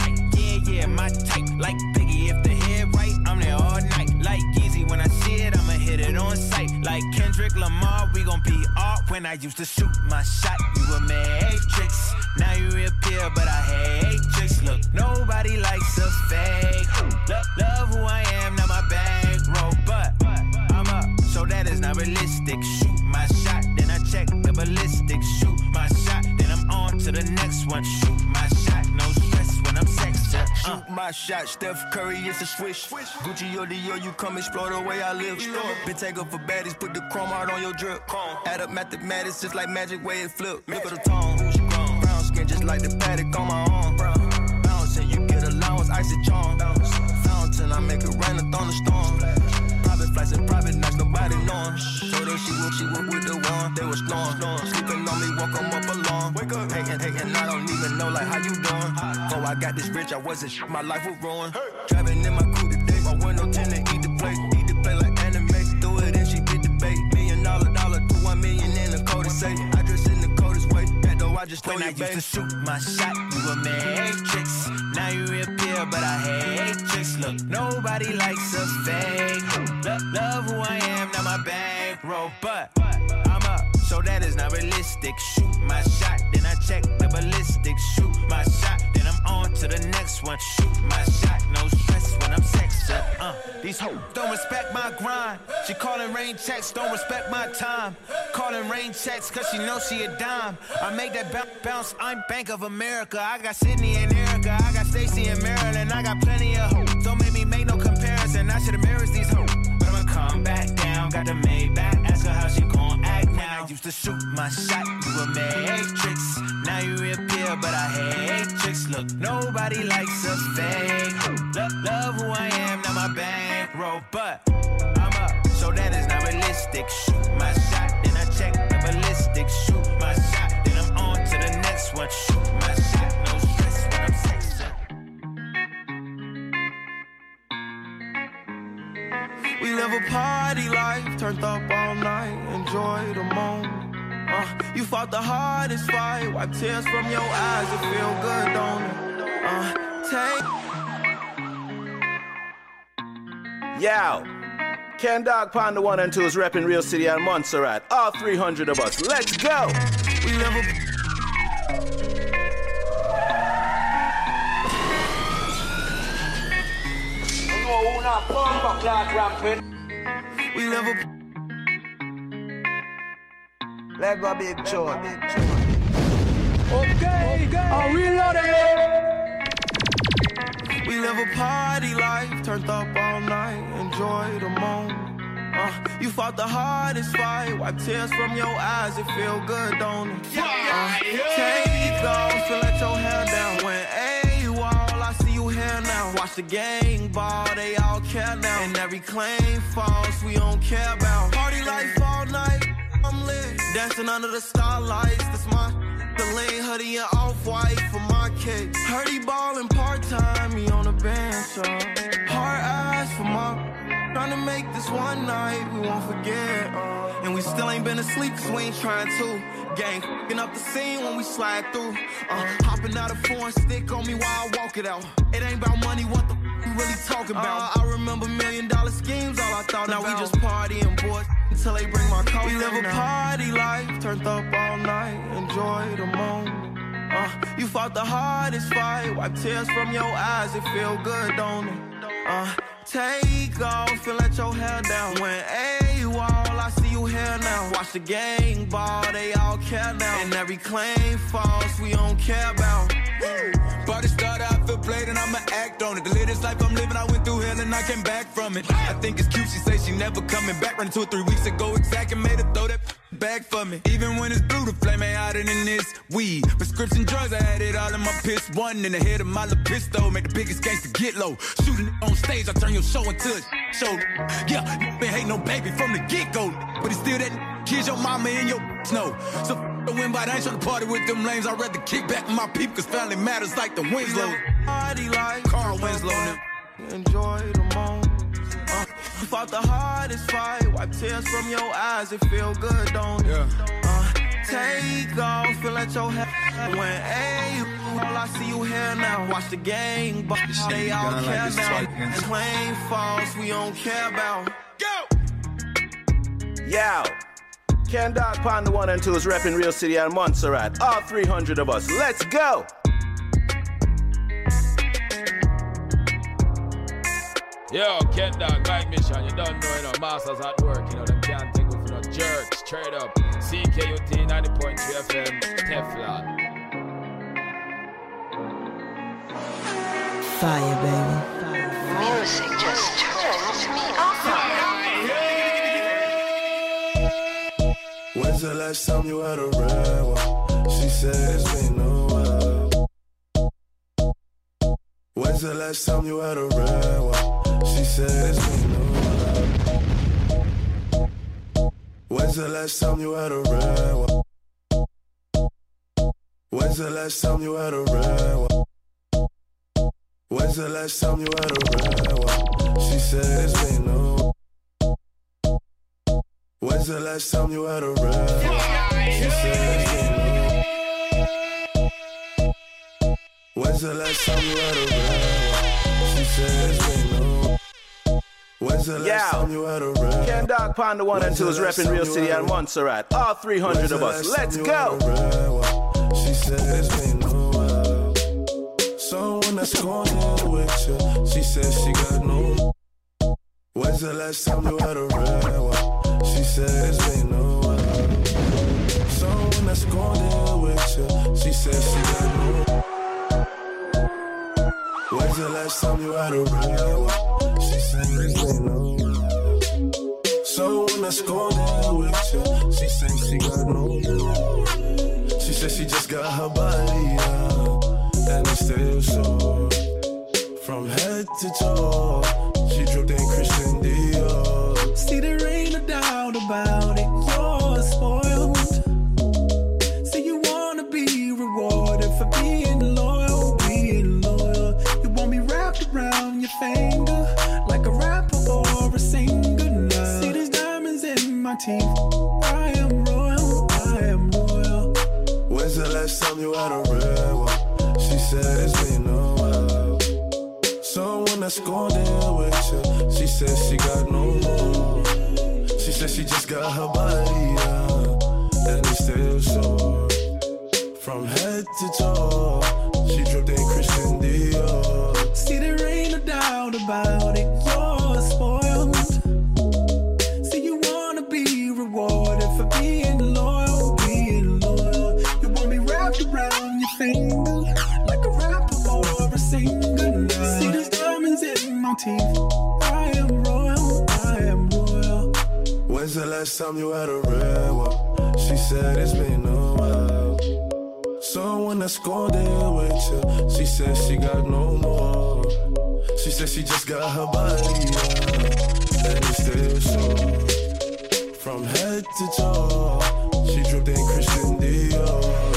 yeah, my type. Like Biggie, if the head right, I'm there all night. Like Yeezy, when I see it, I'ma hit it on sight. Like Kendrick Lamar, we gon' be art. When I used to shoot my shot, you a matrix. Now you reappear, but I hate tricks. Look, nobody likes a fake. Love who I am, not my bankroll, but I'm up, so that is not realistic. Shoot my shot, then I check the ballistics. Shoot my shot, then I'm on to the next one. Shoot my shot, no stress when I'm sexed. Shoot my shot, Steph Curry, it's a swish. Gucci or Dior, you come explore the way I live. Been taken for baddies, put the chrome out on your drip. Add up mathematics, just like magic way it flip. Look at the tone, brown skin just like the paddock on my arm. Bouncing, you get allowance, icy charm. Fountain, I make it rain, a thunderstorm. Private flights and private nights, nobody knowing. Told her she would with the one, they was snoring. Sleeping on me, woke them up alone. Wake up, hating, I don't even know like how you doing. Oh, I got this rich, I wasn't my life was ruined. Driving in my coupe today, my window tinted, eat the plate like anime. Throw it in, she beat the bait. $1 million to 1 million in the code to say. I dress in the coldest way, that though I just when I used to shoot my shot, you a matrix. Now you reappear, but I hate tricks. Look, nobody likes a fake. Love who I am, not my bankroll, but I'm up, so that is not realistic. Shoot my shot, then I check the ballistics. Shoot my shot, then I'm on to the next one. Shoot my shot, no stress when I'm sexed. These hoes don't respect my grind. She calling rain checks, don't respect my time. Calling rain checks, cause she knows she a dime. I make that bounce, I'm Bank of America. I got Sydney and Erica, I got Stacy and Maryland. I got plenty of hoes, don't make me make no comparison. I should embarrass these hoes, but I'ma come back down. Got the Maybach, ask her how she gon' act now. I used to shoot my shot, you a matrix. Now you reappear, but I hate tricks. Look, nobody likes a fake. Love who I am, not my bankroll, but I'm up, so that is not realistic. Shoot my shot, then I check the ballistics. Shoot my shot, then I'm on to the next one. Shoot my shot, no stress when I'm sexed.
We live a party life, turned up all night, enjoy the moment. You fought the hardest fight, wipe tears from your eyes, it feel good, don't it? Take.
Yo, Ken Dog Pond the 1 and 2 is repping Real City and Montserrat. All 300 of us, let's go!
We live a... We live a...
Let go, big Joe.
Okay, I'll reload it. We live a party life, turned up all night, enjoy the moment. You fought the hardest fight, wipe tears from your eyes, it feel good, don't it? Take off and let your hair down. When AWOL, I see you here now. Watch
the gang ball, they all care now. And every claim false, we don't care about. Party life all night, I'm lit. Dancing under the starlights, that's my lean hoodie and off-white for my kid. Heard he ballin' part-time, he on the bench, hard eyes for my... Trying to make this one night, we won't forget. And we still ain't been asleep cause we ain't trying to. Gang f***ing up the scene when we slide through. Hopping out a foreign stick on me while I walk it out. It ain't about money, what the f*** we really talking about? I remember $1 million schemes, all I thought now about. Now we just partying, boys, until they bring my coat. We live a party life, turned up all night, enjoy the moment. You fought the hardest fight, wipe tears from your eyes, it feel good, don't it? Take off and let your hair down. When AWOL, I see you here now. Watch the gang ball, they all care now. And every claim false, we don't care about.
Party started, I feel played and I'ma act on it. The latest life I'm living, I went through hell and I came back from it. I think it's cute, she say she never coming back. Running 2 or 3 weeks ago, exact and made her throw that back for me. Even when it's blue, the flame ain't hotter than this weed. Prescription drugs, I had it all in my piss. One in the head of my little pistol, make the biggest gangster get low. Shooting on stage, I turn your show into a show. Yeah, you been hating no baby from the get-go, but it's still that kids your mama and your know. So the win, but I ain't trying to party with them lames. I'd rather kick back with my peep, cause family matters like the Winslow.
Party like
Carl Winslow now.
Enjoy the moment. Fought the hardest fight, wipe tears from your eyes, it feel good, don't it? Take off and let your hair. When all I see you here now. Watch the gang, but they all care now. Claim false, we don't care about.
Go! Yo! Ken Dog Pond, the 1 and 2 is repping Real City and Montserrat. All 300 of us. Let's go!
Yo, Ken Dog, Mike Mission, you don't know, masters at work, them can't take with no jerks, straight up. CKUT 90.3 FM, Teflon.
Fire, baby.
Music just turns me on.
When's the last time you had a real one? She said it's been a while. When's the last time you had a real one? She said it's been a while. When's the last time you had a real one? When's the last time you had a real one? When's the last time you had a real one? She said it's been a while. When's the last time you had a real one? She said it's been a while. When's the last time you had a real one? She said it's been a while. When's the last time you had a real?
Ken Dog Pond, the 1 and 2 is repping Real City and Montserrat. All 300 of us. Let's go!
She said it's been a while. Someone that's gonna deal with you. She said she got no. When's the last time you had a real one? She said it's been a while. Someone that's gonna deal with you. She said she got no. When's the last time you had a real one? She said it's been a while. Someone that's gonna deal with you. She said she got no. She said she just got her body out, and it's still sore from head to toe. She dripped in Christian Dior.
See, there ain't no doubt about it. You're spoiled. See, you wanna be rewarded for being loyal, being loyal. You want me wrapped around your finger like a rapper or a singer now. See, there's diamonds in my teeth. I am royal, I am royal.
When's the last time you had a real one? She said it's been a while. Someone that's gonna deal with you. She said she got no more. She said she just got her body out, and it's still sore from head to toe. She dripped in Christian Dior.
See, there ain't no doubt about it. You're spoiled. See, you wanna be rewarded for being loyal, being loyal. You want me wrapped around your finger like a rapper or a singer now. See, there's diamonds in my teeth. I am royal, I am royal.
When's the last time you had a real one? She said it's been a while. Someone that's gonna deal with you. She said she got no more. She
She said she just got her body up, and it still shows. From head to toe, she dripped in Christian Dior.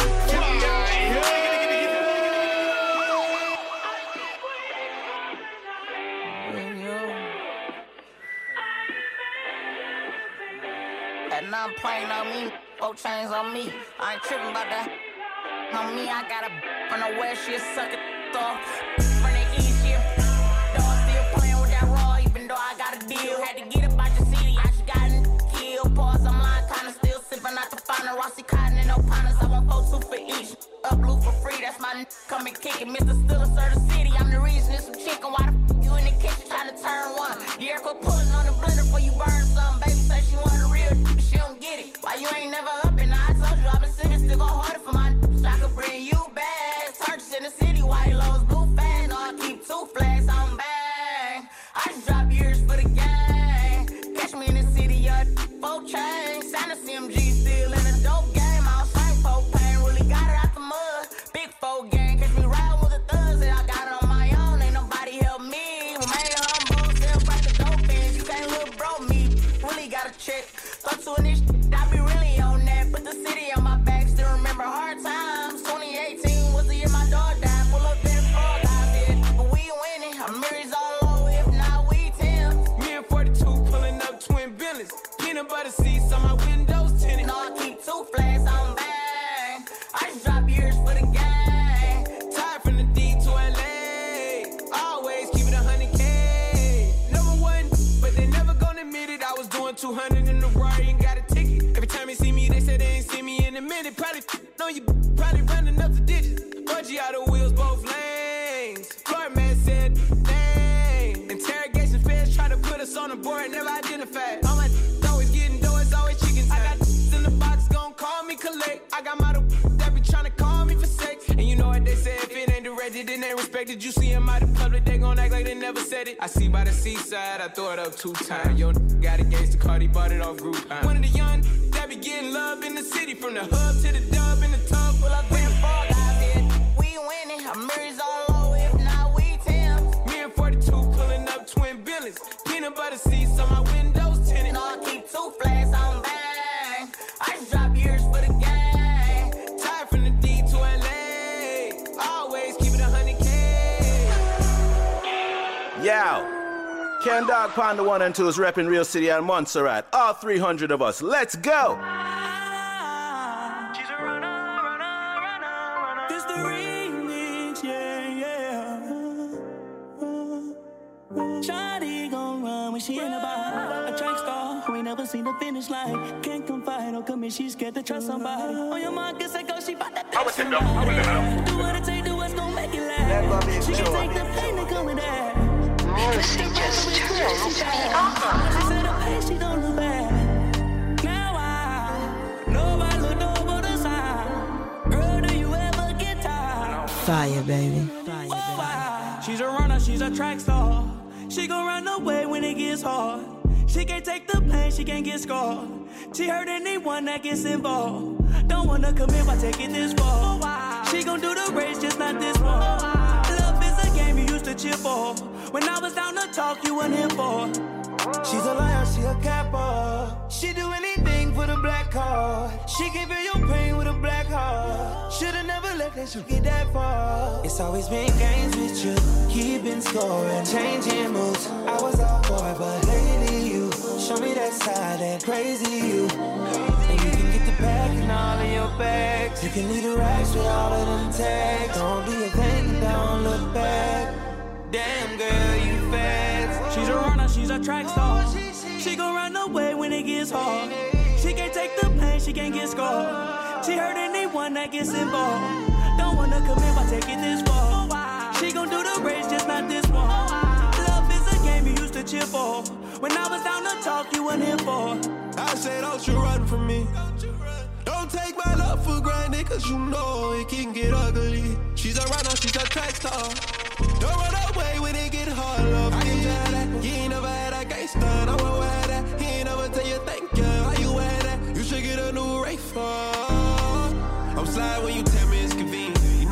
And I'm playing on me, 4 chains on me. I ain't tripping about that. On me, I got a from the west, she a sucker off. From the east, yeah. Though I'm still playing with that raw, even though I got a deal. Had to get up out your city, I just got killed. Pause, I'm lying, kinda still sipping out the final. Rossi Cotton and no partners, I want 4-2 for each. Up blue for free, that's my come and kick it. Mr. Stiller, sir, the city. I'm the reason it's some chicken. Why the you in the kitchen trying to turn one? Yeah, quit pulling on the blender before you burn some. Baby say she want a real, but she don't get it. Why you ain't never up and I told you I've been sitting, still gon' hold it for my so I could bring you back. Turks in the city, white lows, blue fans. No, I keep 2 flags on bang. I just drop years for the gang. Catch me in the city, 4 chains. Sign a CMG, still in the dope game. I'll sing 4 pain, really got it out the mud. Big 4 gang, catch me riding with the thugs. And I got it on my own, ain't nobody help me. Remain humble, still break the dope ends. You can't look bro me, really gotta check. Start to this I be really on that. Put the city on my back, still remember hard times. 2018 was the year my dog died. Pull up in frog, I did. But we winning, I'm mirrors all low, if not we 10.
Me and 42 pulling up twin billions. Peanut butter seats on my windows tinted.
No, I keep 2 flags on bang. I just drop years for the gang.
Tired from the D to LA. Always keep it 100K. Number 1, but they never gonna admit it. I was doing 200 in the Rari and got a ticket. Every time they see me, they say they ain't see me in a minute. Probably know you, probably running up the digits. Budgie out of wheels, both lanes. Floyd man said, dang. Interrogation feds try to put us on the board, never identified. All my always getting doors, always chicken time. I got in the box, gon' call me collect. I got model that be tryna call me for sex. And you know what they say, if it ain't directed, then they respected. You see him out in public, they gon' act like they never said it. I see by the seaside, I throw it up 2 times. Yo, got against the Cardi, bought it off Groupon. One of the young that be getting love in the city, from the hub to the dub in the tub.
Pull up in frog, I did. We winning, I'm mirrors all low, if not we 10.
Me and 42 pulling up twin billions. Peanut butter seats on my windows tinted.
No, I keep 2 flags on bang. I just drop years for the gang.
Tired from the D to LA. Always keep it 100K.
Yo. Ken Dog Panda 1 and 2 is repping Real City and Montserrat. All 300 of us. Let's go.
This the remix, yeah. Shawty gon' run when she in the bar. A track star who ain't never seen the finish line. Can't confide or commit, she scared to trust somebody. On your mark, get set, go, she bout that. Do what it take, do what's gon' make it last. She can take the pain that come with that.
Music just turns me on.
She said the pain, she don't look bad. Now I know I look over the side. Girl, do you ever get tired?
Fire, baby.
She's a runner, she's a track star. She gon' run away when it gets hard. She can't take the pain, she can't get scarred. She hurt anyone that gets involved. Don't wanna commit by taking this far. She gon' do the race, just not this one. Love is a game you used to cheer for. When I was down to talk, you weren't here for.
She's a liar, she a capper. She do anything for the black card. She give you your pain with a black heart. Should've never let that you get that far. It's always been games with you, keeping score and changing moves. I was all for it, but lately you show me that side, that crazy you. And you can get the back in all of your bags. You can leave the racks with all of them tags. Don't be a thing, don't look back. Damn girl, you fast.
She's a runner, she's a track star. She gon' run away when it gets hard. She can't take the pain, she can't get scarred. She hurt anyone that gets involved. Don't wanna commit by taking this far. She gon' do the race, just not this one. Love is a game you used to cheer for. When I was down to talk, you weren't here for.
I said, don't you run from me. Don't take my love for granted, cause you know it can get ugly. She's a runner, she's a track star. Don't run away when it get hard, love. I can tell that you ain't never had a gangster. I won't wear that. He ain't never tell you thank you. How you wear that? You should get a new Wraith for. I'm sliding when you tell me it's convenient. You know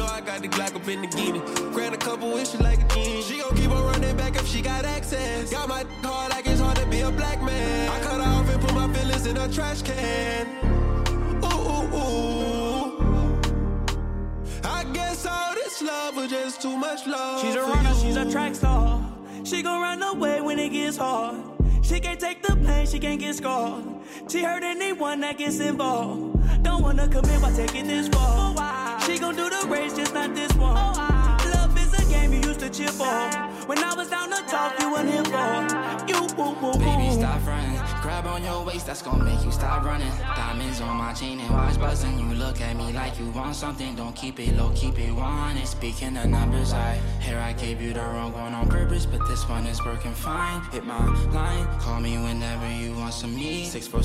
I got the Glock up in the guinea. Grant a couple wishes like a king. She gon' keep on running back if she got access. Got my hard like it's hard to be a black man. I cut her off and put my feelings in a trash can. Ooh, ooh, ooh. I guess all this love was just too much love.
She's a runner, she's a track star. She gon' run away when it gets hard. She can't take the pain, she can't get scarred. She hurt anyone that gets involved. Don't wanna commit by taking this far. She gon' do the race, just not this one. Love is a game you used to cheer for. When I was down to talk, you weren't here for. You,
baby, stop running. Grab on your waist, that's gon' make you stop running. Diamonds on my chain and watch buzzing. You look at me like you want something. Don't keep it low, keep it wanted. Speaking of numbers, I gave you the wrong one on purpose, but this one is working fine. Hit my line, call me whenever you want some me.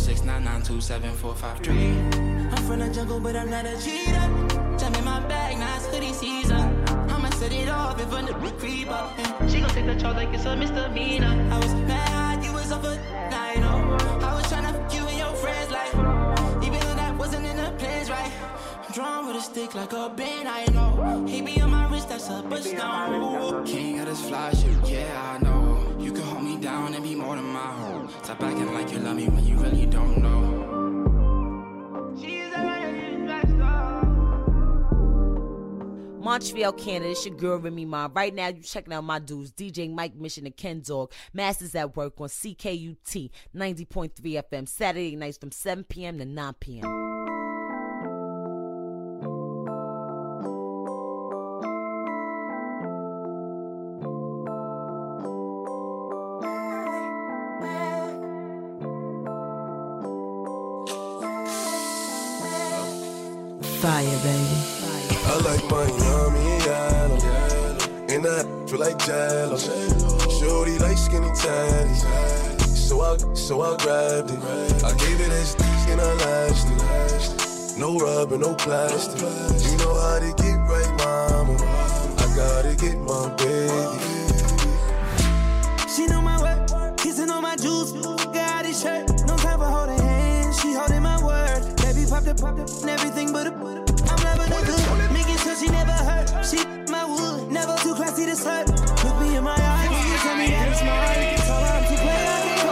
646-992-7453.
I'm from the jungle, but I'm not a cheater. Jump in my bag, now it's hoodie season. I'ma set it off if a creep up. She gon' take the charge like it's a misdemeanor. I was mad, you was up a night, oh. I was tryna fuck you and your friends, like, even though that wasn't in the plans, right? I'm drawn with a stick like a band, I know. He be on my wrist, that's a stone.
King of this fly shit, yeah, I know. You can hold me down and be more than my hoe. Stop acting like you love me when you really don't know.
Montreal, Canada, it's your girl Remy Ma. Right now, you checking out my dudes, DJ Mike Mission and Ken Dog. Masters at Work on CKUT 90.3 FM, Saturday nights from 7 p.m. to 9 p.m.
Fire, baby.
I like Miami yellow, and I feel like Jello. Shorty like skinny tatty, so I grabbed it. I gave it as and I lashed it. No rubber, no plastic. You know how to get right, mama. I gotta get my baby.
She know my work, kissing on my juice. Got his shirt, no time for holding hands. She holding my word. Baby popped up, and everything but a. I'm loving her good, making sure she never hurt. She my wood, never too classy to slut. Look me in my eye when you tell me that it's mine. Tell her I'm too play, I can't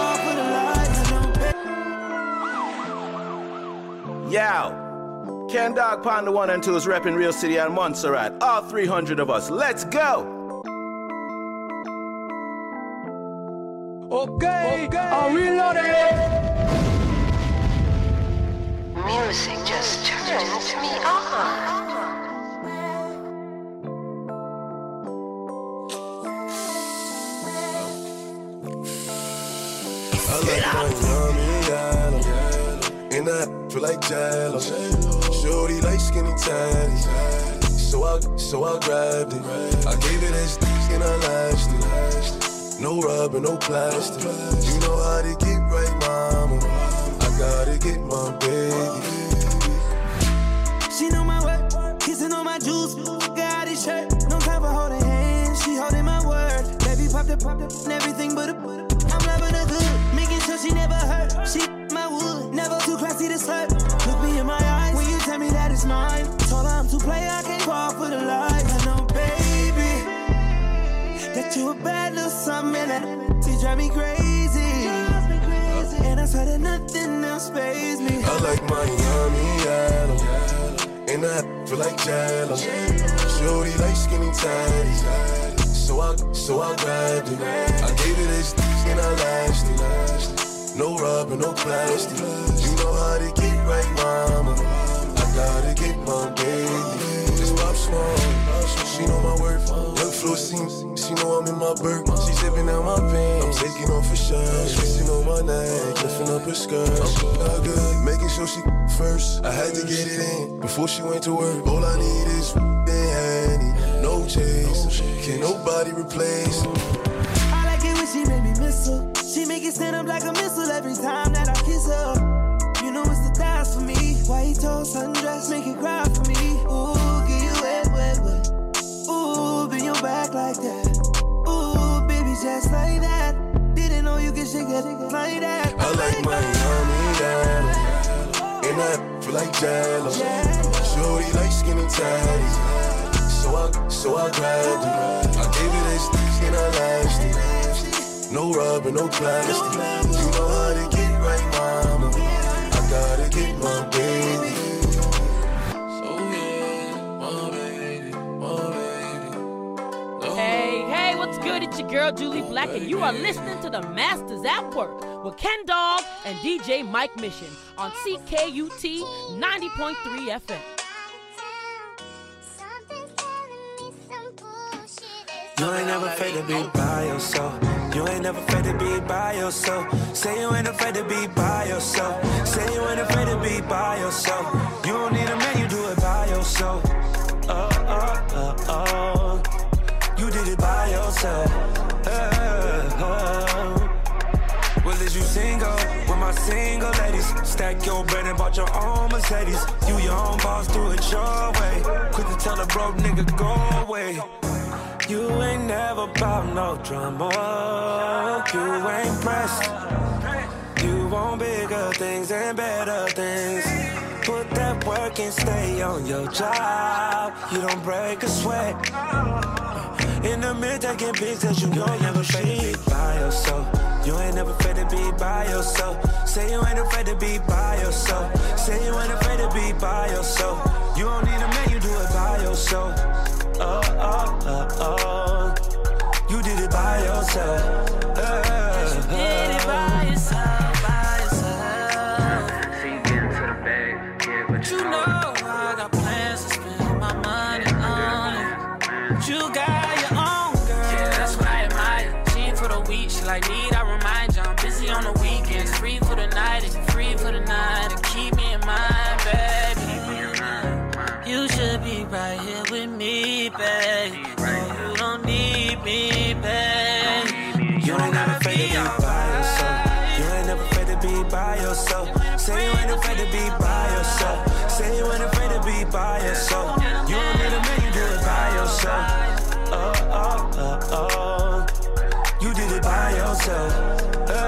call for the lights.
Yo, Ken Dog Panda 1 and 2 is repping Real City and Montserrat. All 300 of us. Let's go!
Okay. I'm reloaded.
Music just turns me on.
I like Miami yellow, and I feel like Jello. Shorty like skinny tatty, so I grabbed it. I gave it as and I lashed it. No rubber, no plastic. You know how to get right, mama. I gotta get my baby.
She know my work, kissing on my juice. Got his shirt, no time for holding hands. She holding my word. Baby popped up, and everything but a. I'm loving her good, making sure she never hurt. She my wood, never too classy to slut. Look me in my eyes when you tell me that it's mine. Told her I'm too play, I can't fall for the lies. I know, baby, that you a bad little something, and that she drive me crazy. And I swear that nothing else pays me.
I like Miami yellow, and I feel like Jello. Shorty like skinny tatty, so I grabbed it. I gave it as and I lashed it. No rubber, no plastic. You know how to get right, mama. I gotta get my baby. Just pop small, she know my worth. Young floor seems, she know I'm in my burp. She zipping out my pants, I'm taking off her shirt. Kissing on my neck, lifting up her skirt. Not good, making sure she first. I had to get it in before she went to work. All I need is Annie, no chase. Can nobody replace?
I like it when she make me miss her. She make it stand up like a missile every time that I kiss her. You know it's the thighs for me. White toast, sundress, make it cry for me. Ooh, get you wet, wet, wet. Ooh, bend your back like that. Ooh, baby, just like that. Didn't know you could shake it like that.
I like Miami yellow, and I feel like Jello. Shorty like skinny tatty, so I grabbed it. I gave it a and I lashed it. No rubber, no plastic. You know how to get right, mama. I gotta get my baby.
Hey, what's good? It's your girl Julie Black, and you are listening to the Masters at Work with Ken Dog and DJ Mike Mission on CKUT 90.3 FM.
You ain't never afraid to be by yourself. You ain't never afraid to be by yourself. Say you ain't afraid to be by yourself. Say you ain't afraid to be by yourself. You don't need a man, you do it by yourself. You did it by yourself. Well, is you single? With my single ladies. Stack your bread and bought your own Mercedes. You your own boss, do it your way. Quick to tell a broke nigga go away. You ain't never bout no drama. You ain't pressed. You want bigger things and better things. Put that work and stay on your job. You don't break a sweat. In the mirror taking pictures, you know you never afraid to be by yourself. You ain't never afraid to be by yourself. Say you ain't afraid to be by yourself. Say you ain't afraid to be by yourself. You don't need a man, you do it by yourself. You did it by yourself. You did it by yourself, by yourself.
See, you get into the bag, yeah, but
you know I got plans to spend my money on it. But you got your own girl.
Yeah, that's what I admire. She ain't for the week, she like need I remind you I'm busy on the weekends. Free for the night, it's free for the night. And keep me in mind, baby. You should be right here with me, babe. No, you don't need me, babe.
You ain't never afraid to be by yourself. You ain't never afraid to be by yourself. Say you ain't afraid to be by yourself. Say you ain't afraid to be by yourself. You don't need a man, you do it by yourself. You did it by yourself.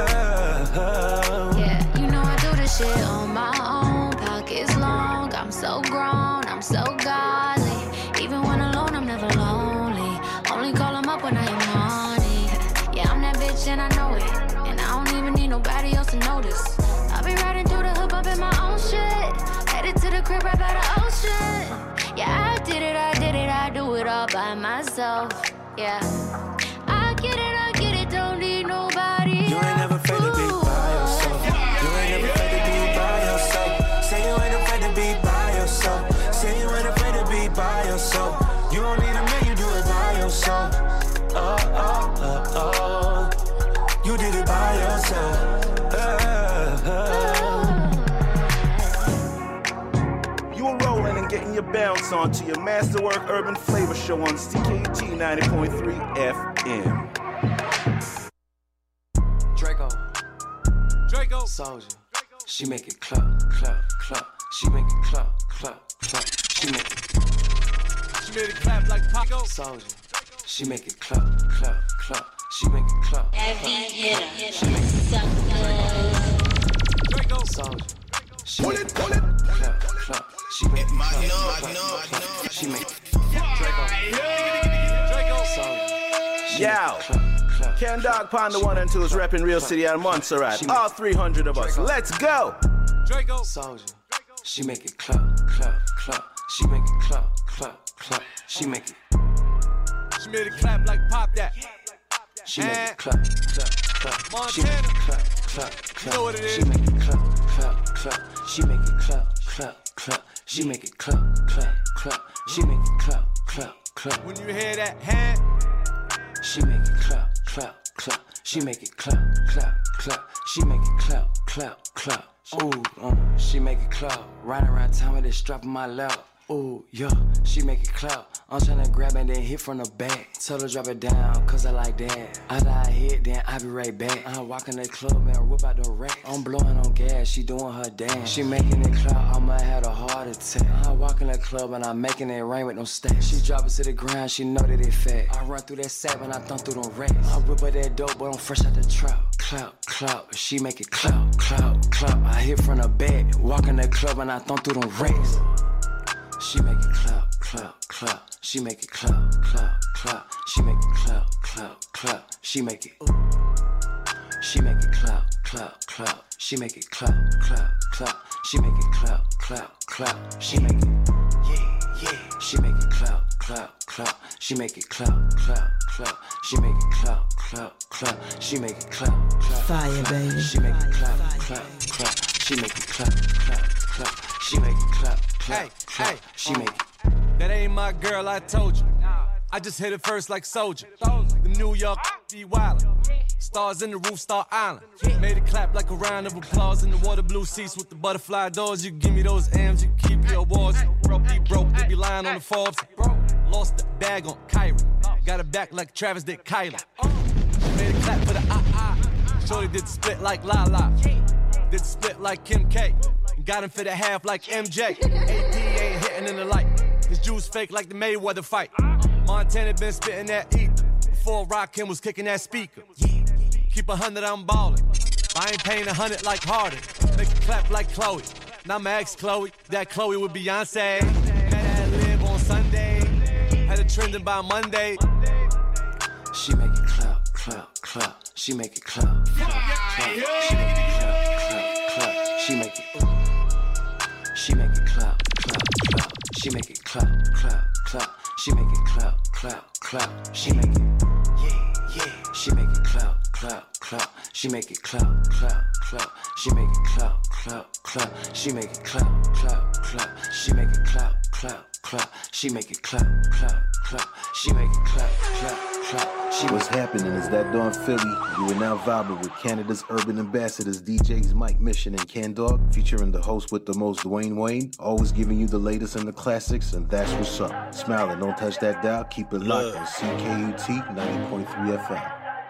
Yeah, you know I do this shit on my own. Pockets long, I'm so grown, I'm so godly. Even when alone, I'm never lonely. Only call him up when I am horny. Yeah, I'm that bitch and I know it. And I don't even need nobody else to notice. I be riding through the hood, bumping my own shit. Headed to the crib right by the ocean. Yeah, I did it, I do it all by myself. Yeah, I get it, don't need nobody.
You ain't never afraid to be by yourself. You ain't never afraid to be by yourself. Say you ain't afraid to be by yourself. Say you ain't afraid to be by yourself. You don't need a man, you do it by yourself. You did it by yourself.
You are rolling and getting your bounce on to your Masterwork Urban Flavor Show on CKUT 90.3 FM.
Draco, Soldier. She make it clap, clap, clap. She make it clap, clap, clap. She make it.
She made it clap like Paco.
Soldier. She make it clap, clap, clap. She make it clap, clap, clap. She make it Draco, Soldier. She make it clap, clap, clap. She make it clap, clap, clap. She make it Draco, Soldier.
Yow. Ken Dog Pond, the 1 and 2 is repping Real City and Montserrat. All 300 of us. Let's go.
Draco, Soldier. She make it clap, clap, clap. She make it clap, clap, clap. She make it.
She made it clap like Pop That.
She make it clap, clap, clap. She make it clap, clap, clap.
You know what it is.
She make it clap, clap, clap. She make it clap, clap, clap. She make it clap, clap, clap. She make it clap, clap, clap.
When you hear that hand,
she make it clap, clap, clap. She make it clap, clap, clap. She make it clap, clap, clap. Ooh, she make it clap. Riding around town with this strap in my lap. Ooh, yeah, she make it clap. I'm tryna grab and then hit from the back. Tell her drop it down, cause I like that. After I hit, then I be right back. I walk in the club and whip out the rack. I'm blowing on gas, she doing her dance. She making it clap, I'ma have a heart attack. I walk in the club and I'm making it rain with no stacks. She drop it to the ground, she know that it fat. I run through that sack when I thumb through them racks. I whip up that dope, but I'm fresh out the trap. Clap, clap, she make it clap, clap, clap. I hit from the back, walk in the club and I thumb through them racks. She make it clap, clap, clap. She
She make it clap, clap, clap. She make it clap, clap, clap. She make it. She make it clap, clap, clap. She make it clap, clap, clap. She make it clap, clap, clap. She make it. Yeah. She make it clap, clap, clap. She make it clap, clap, clap. She make it clap, clap, clap. She make it clap, clap.
Fire, baby.
She make it clap, clap, clap. She make it clap, clap, clap. She make it clap, clap, clap. She make it.
That ain't my girl, I told you. I just hit it first like Soldier. The New York be wildin'. Stars in the roof, Star Island. Made it clap like a round of applause in the water blue seats with the butterfly doors. You give me those M's, you keep your awards. Be broke, they be lying on the Forbes. Lost the bag on Kyrie. Got it back like Travis did Kylie. Made it clap for the Shorty did the split like Lala. Did the split like Kim K. Got him for the half like MJ. AD ain't hitting in the light. His juice fake like the Mayweather fight. Montana been spitting that ether before Rakim was kicking that speaker. Keep 100, I'm ballin'. I ain't paying 100 like Harden. Make it clap like Chloe. Now my ex Chloe, that Chloe with Beyonce. Had to live on Sunday. Had it trending by Monday.
She make it clap, clap, clap. She make it clap, clap, clap. She make it clap, clap, clap. She make it. She make it clap, clap, clap. She make it clap, clap, clap. She make it clap, clap, clap. She make it. Yeah. She make it clap, clap, clap. She make it clap, clap, clap. She make it clap, clap, clap. She make it clap, clap, clap. She make it clap, clap, clap. She make it clap, clap, clap. She make it clap, clap, clap.
What's happening is that Dawn Philly, you are now vibing with Canada's urban ambassadors, DJs Mike Mission and Ken Dog, featuring the host with the most, Dwayne Wayne, always giving you the latest and the classics, and that's what's up. Smile and don't touch that dial, keep it locked on CKUT 90.3 FM.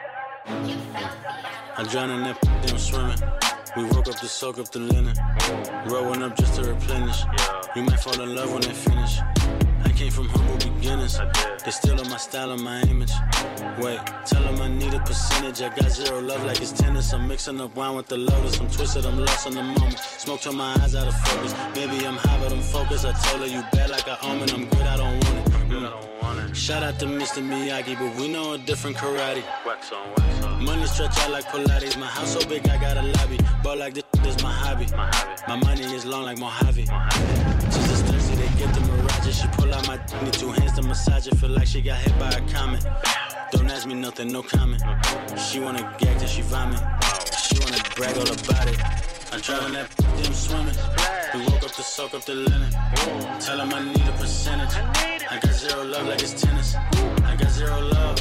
I drown in that damn swimming. We woke up to soak up the linen. Rolling up just to replenish. You might fall in love when they finish. I came from humble beginners. They still on my style and my image. Wait, tell them I need a percentage. I got zero love like it's tennis. I'm mixing up wine with the lotus. I'm twisted, I'm lost in the moment. Smoke till my eyes out of focus. Maybe I'm high, but I'm focused. I told her you bad like I omen. I'm good, I don't want it. Shout out to Mr. Miyagi, but we know a different karate. Wax on. Money stretch out like Pilates. My house so big, I got a lobby. But like this is my hobby. My money is long like Mojave. She's just thirsty, they get the mirage. She pull out my need 2 hands to massage it. Feel like she got hit by a comet. Don't ask me nothing, no comment. She wanna gag till she vomit. She wanna brag all about it. I drown in that damn swimming. We woke up to soak up the linen. Tell him I need a percentage. I got zero love like it's tennis. I got zero love.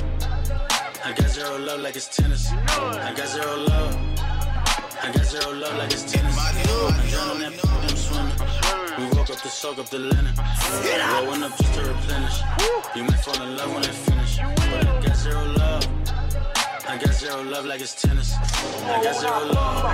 I got zero love like it's tennis. I got zero love. I got zero love like it's tennis. I drown in that damn swimming. We woke up to soak up the linen. Rolling up just to replenish. You might fall in love when I finish. But I got zero love. I got zero love like it's tennis. I got zero love.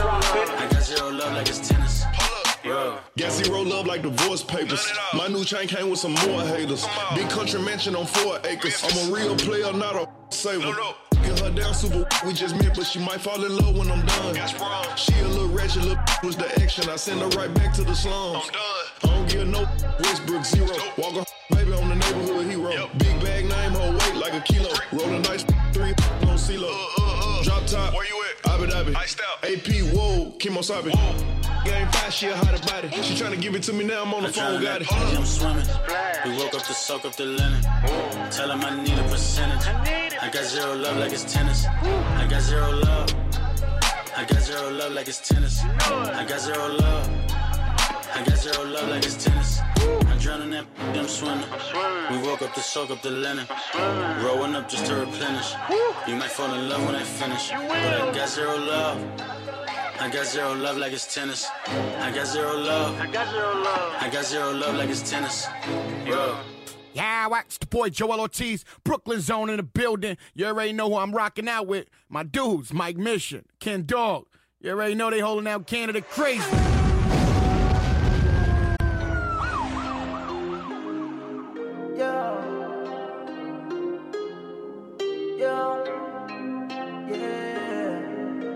I got zero love like it's tennis.
Got zero love like divorce papers. My new chain came with some more haters. Big country mansion on 4 acres. I'm a real player, not a saver. Get her down super, we just met, but she might fall in love when I'm done. She a little ratchet, little was the action. I send her right back to the slums. I don't give no Westbrook zero. Walk a baby on the neighborhood hero. Big bag name, her weight like a kilo. Roll a nice 3 on CeeLo. Drop top, where you at? Abu Dhabi. AP, whoa, Kimosabi. Game 5, she a hotter body. She tryna give it to me now, I'm on the phone, got it.
I'm swimming. We woke up to soak up the linen. Tell him I need a percentage. I got zero love like it's tennis. I got zero love. I got zero love like it's tennis. I got zero love. I got zero love like it's tennis. I drown in that damn swimming. We woke up to soak up the linen. Rolling up just to replenish. You might fall in love when I finish. But I got zero love. I got zero love like it's tennis. I got zero love. I got zero love. I got zero love like it's tennis. Yo.
Yeah, it's the boy Joel Ortiz, Brooklyn Zone in the building. You already know who I'm rocking out with. My dudes, Mike Mission, Ken Dog. You already know they holding out Canada crazy.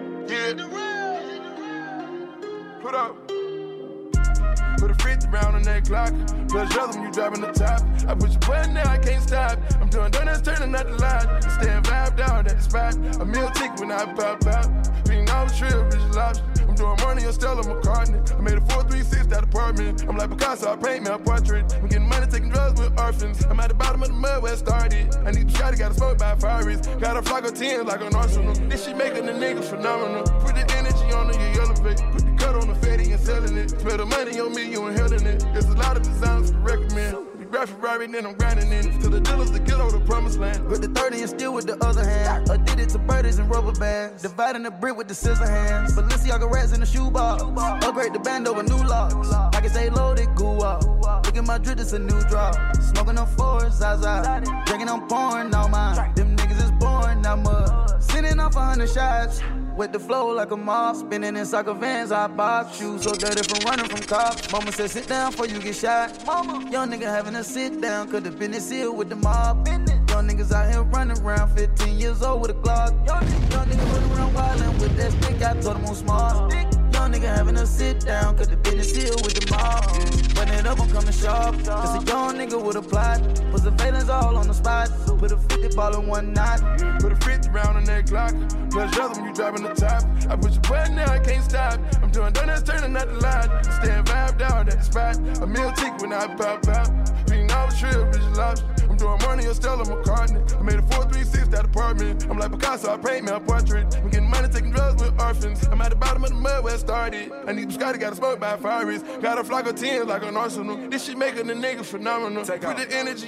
Put a 50 round on that
that clock. Plus rhythm, you driving the top. I push a button now, I can't stop. I'm doing donuts, turning out the light. Staying vibe down at the spot. A meal tick when I pop out. Being all trill, rich lobster. I'm doing money on Stella McCartney. I made a 436 that apartment. I'm like Picasso, I paint me a portrait. I'm getting money, taking drugs with orphans. I'm at the bottom of the mud where it started. I need to shot, gotta smoke by Ferraris. Got a flock of 10s like an arsenal. This shit making the niggas phenomenal. Put the energy on the you elevate. Put the cut on the fatty and selling it. Spend the money on me, you inhaling it. There's a lot of designers to recommend. Graphic right, then I'm grinding in. To the dealers to get over the promised land.
With the 30 and still with the other hand. Addicted to birdies and rubber bands. Dividing the brick with the scissor hands. Balenciaga rats in the shoebox. Upgrade the band over new locks. I can say loaded, goo up. Look at my drip, it's a new drop. Smoking on fours, Zaza. Drinking on porn, now mine. Them niggas is born, now mud. Sitting off 100 shots. With the flow like a mob, spinning in soccer vans, I bob. Shoes so dirty from running from cops. Mama said sit down before you get shot. Mama, young nigga having a sit down, could have been this here with the mob. Young niggas out here running around, 15 years old with a Glock. Young nigga running around wildin' with that stick, I told him I'm smart. Young nigga having a sit down, could have been this here with the mob. Run it up, I'm coming sharp. Just a young nigga with a plot. Put surveillance all on the spot. Put a 50 ball in one knot.
Put a 50 round on that clock. Plus rhythm, you driving the top. I push a button now, I can't stop. I'm doing donuts, turning out the light. Staying vibe down at the spot. A meal tick when I pop out. Being all trill, rich lobster. I'm doing money on Stella McCartney. I made a 436 that apartment. I'm like Picasso, I paint me a portrait. I'm getting money, taking drugs with orphans. I'm at the bottom of the mud where it started. I need Scotty, gotta smoke by Ferraris. Got a flock of 10s like an arsenal. This shit making the niggas phenomenal. Put the energy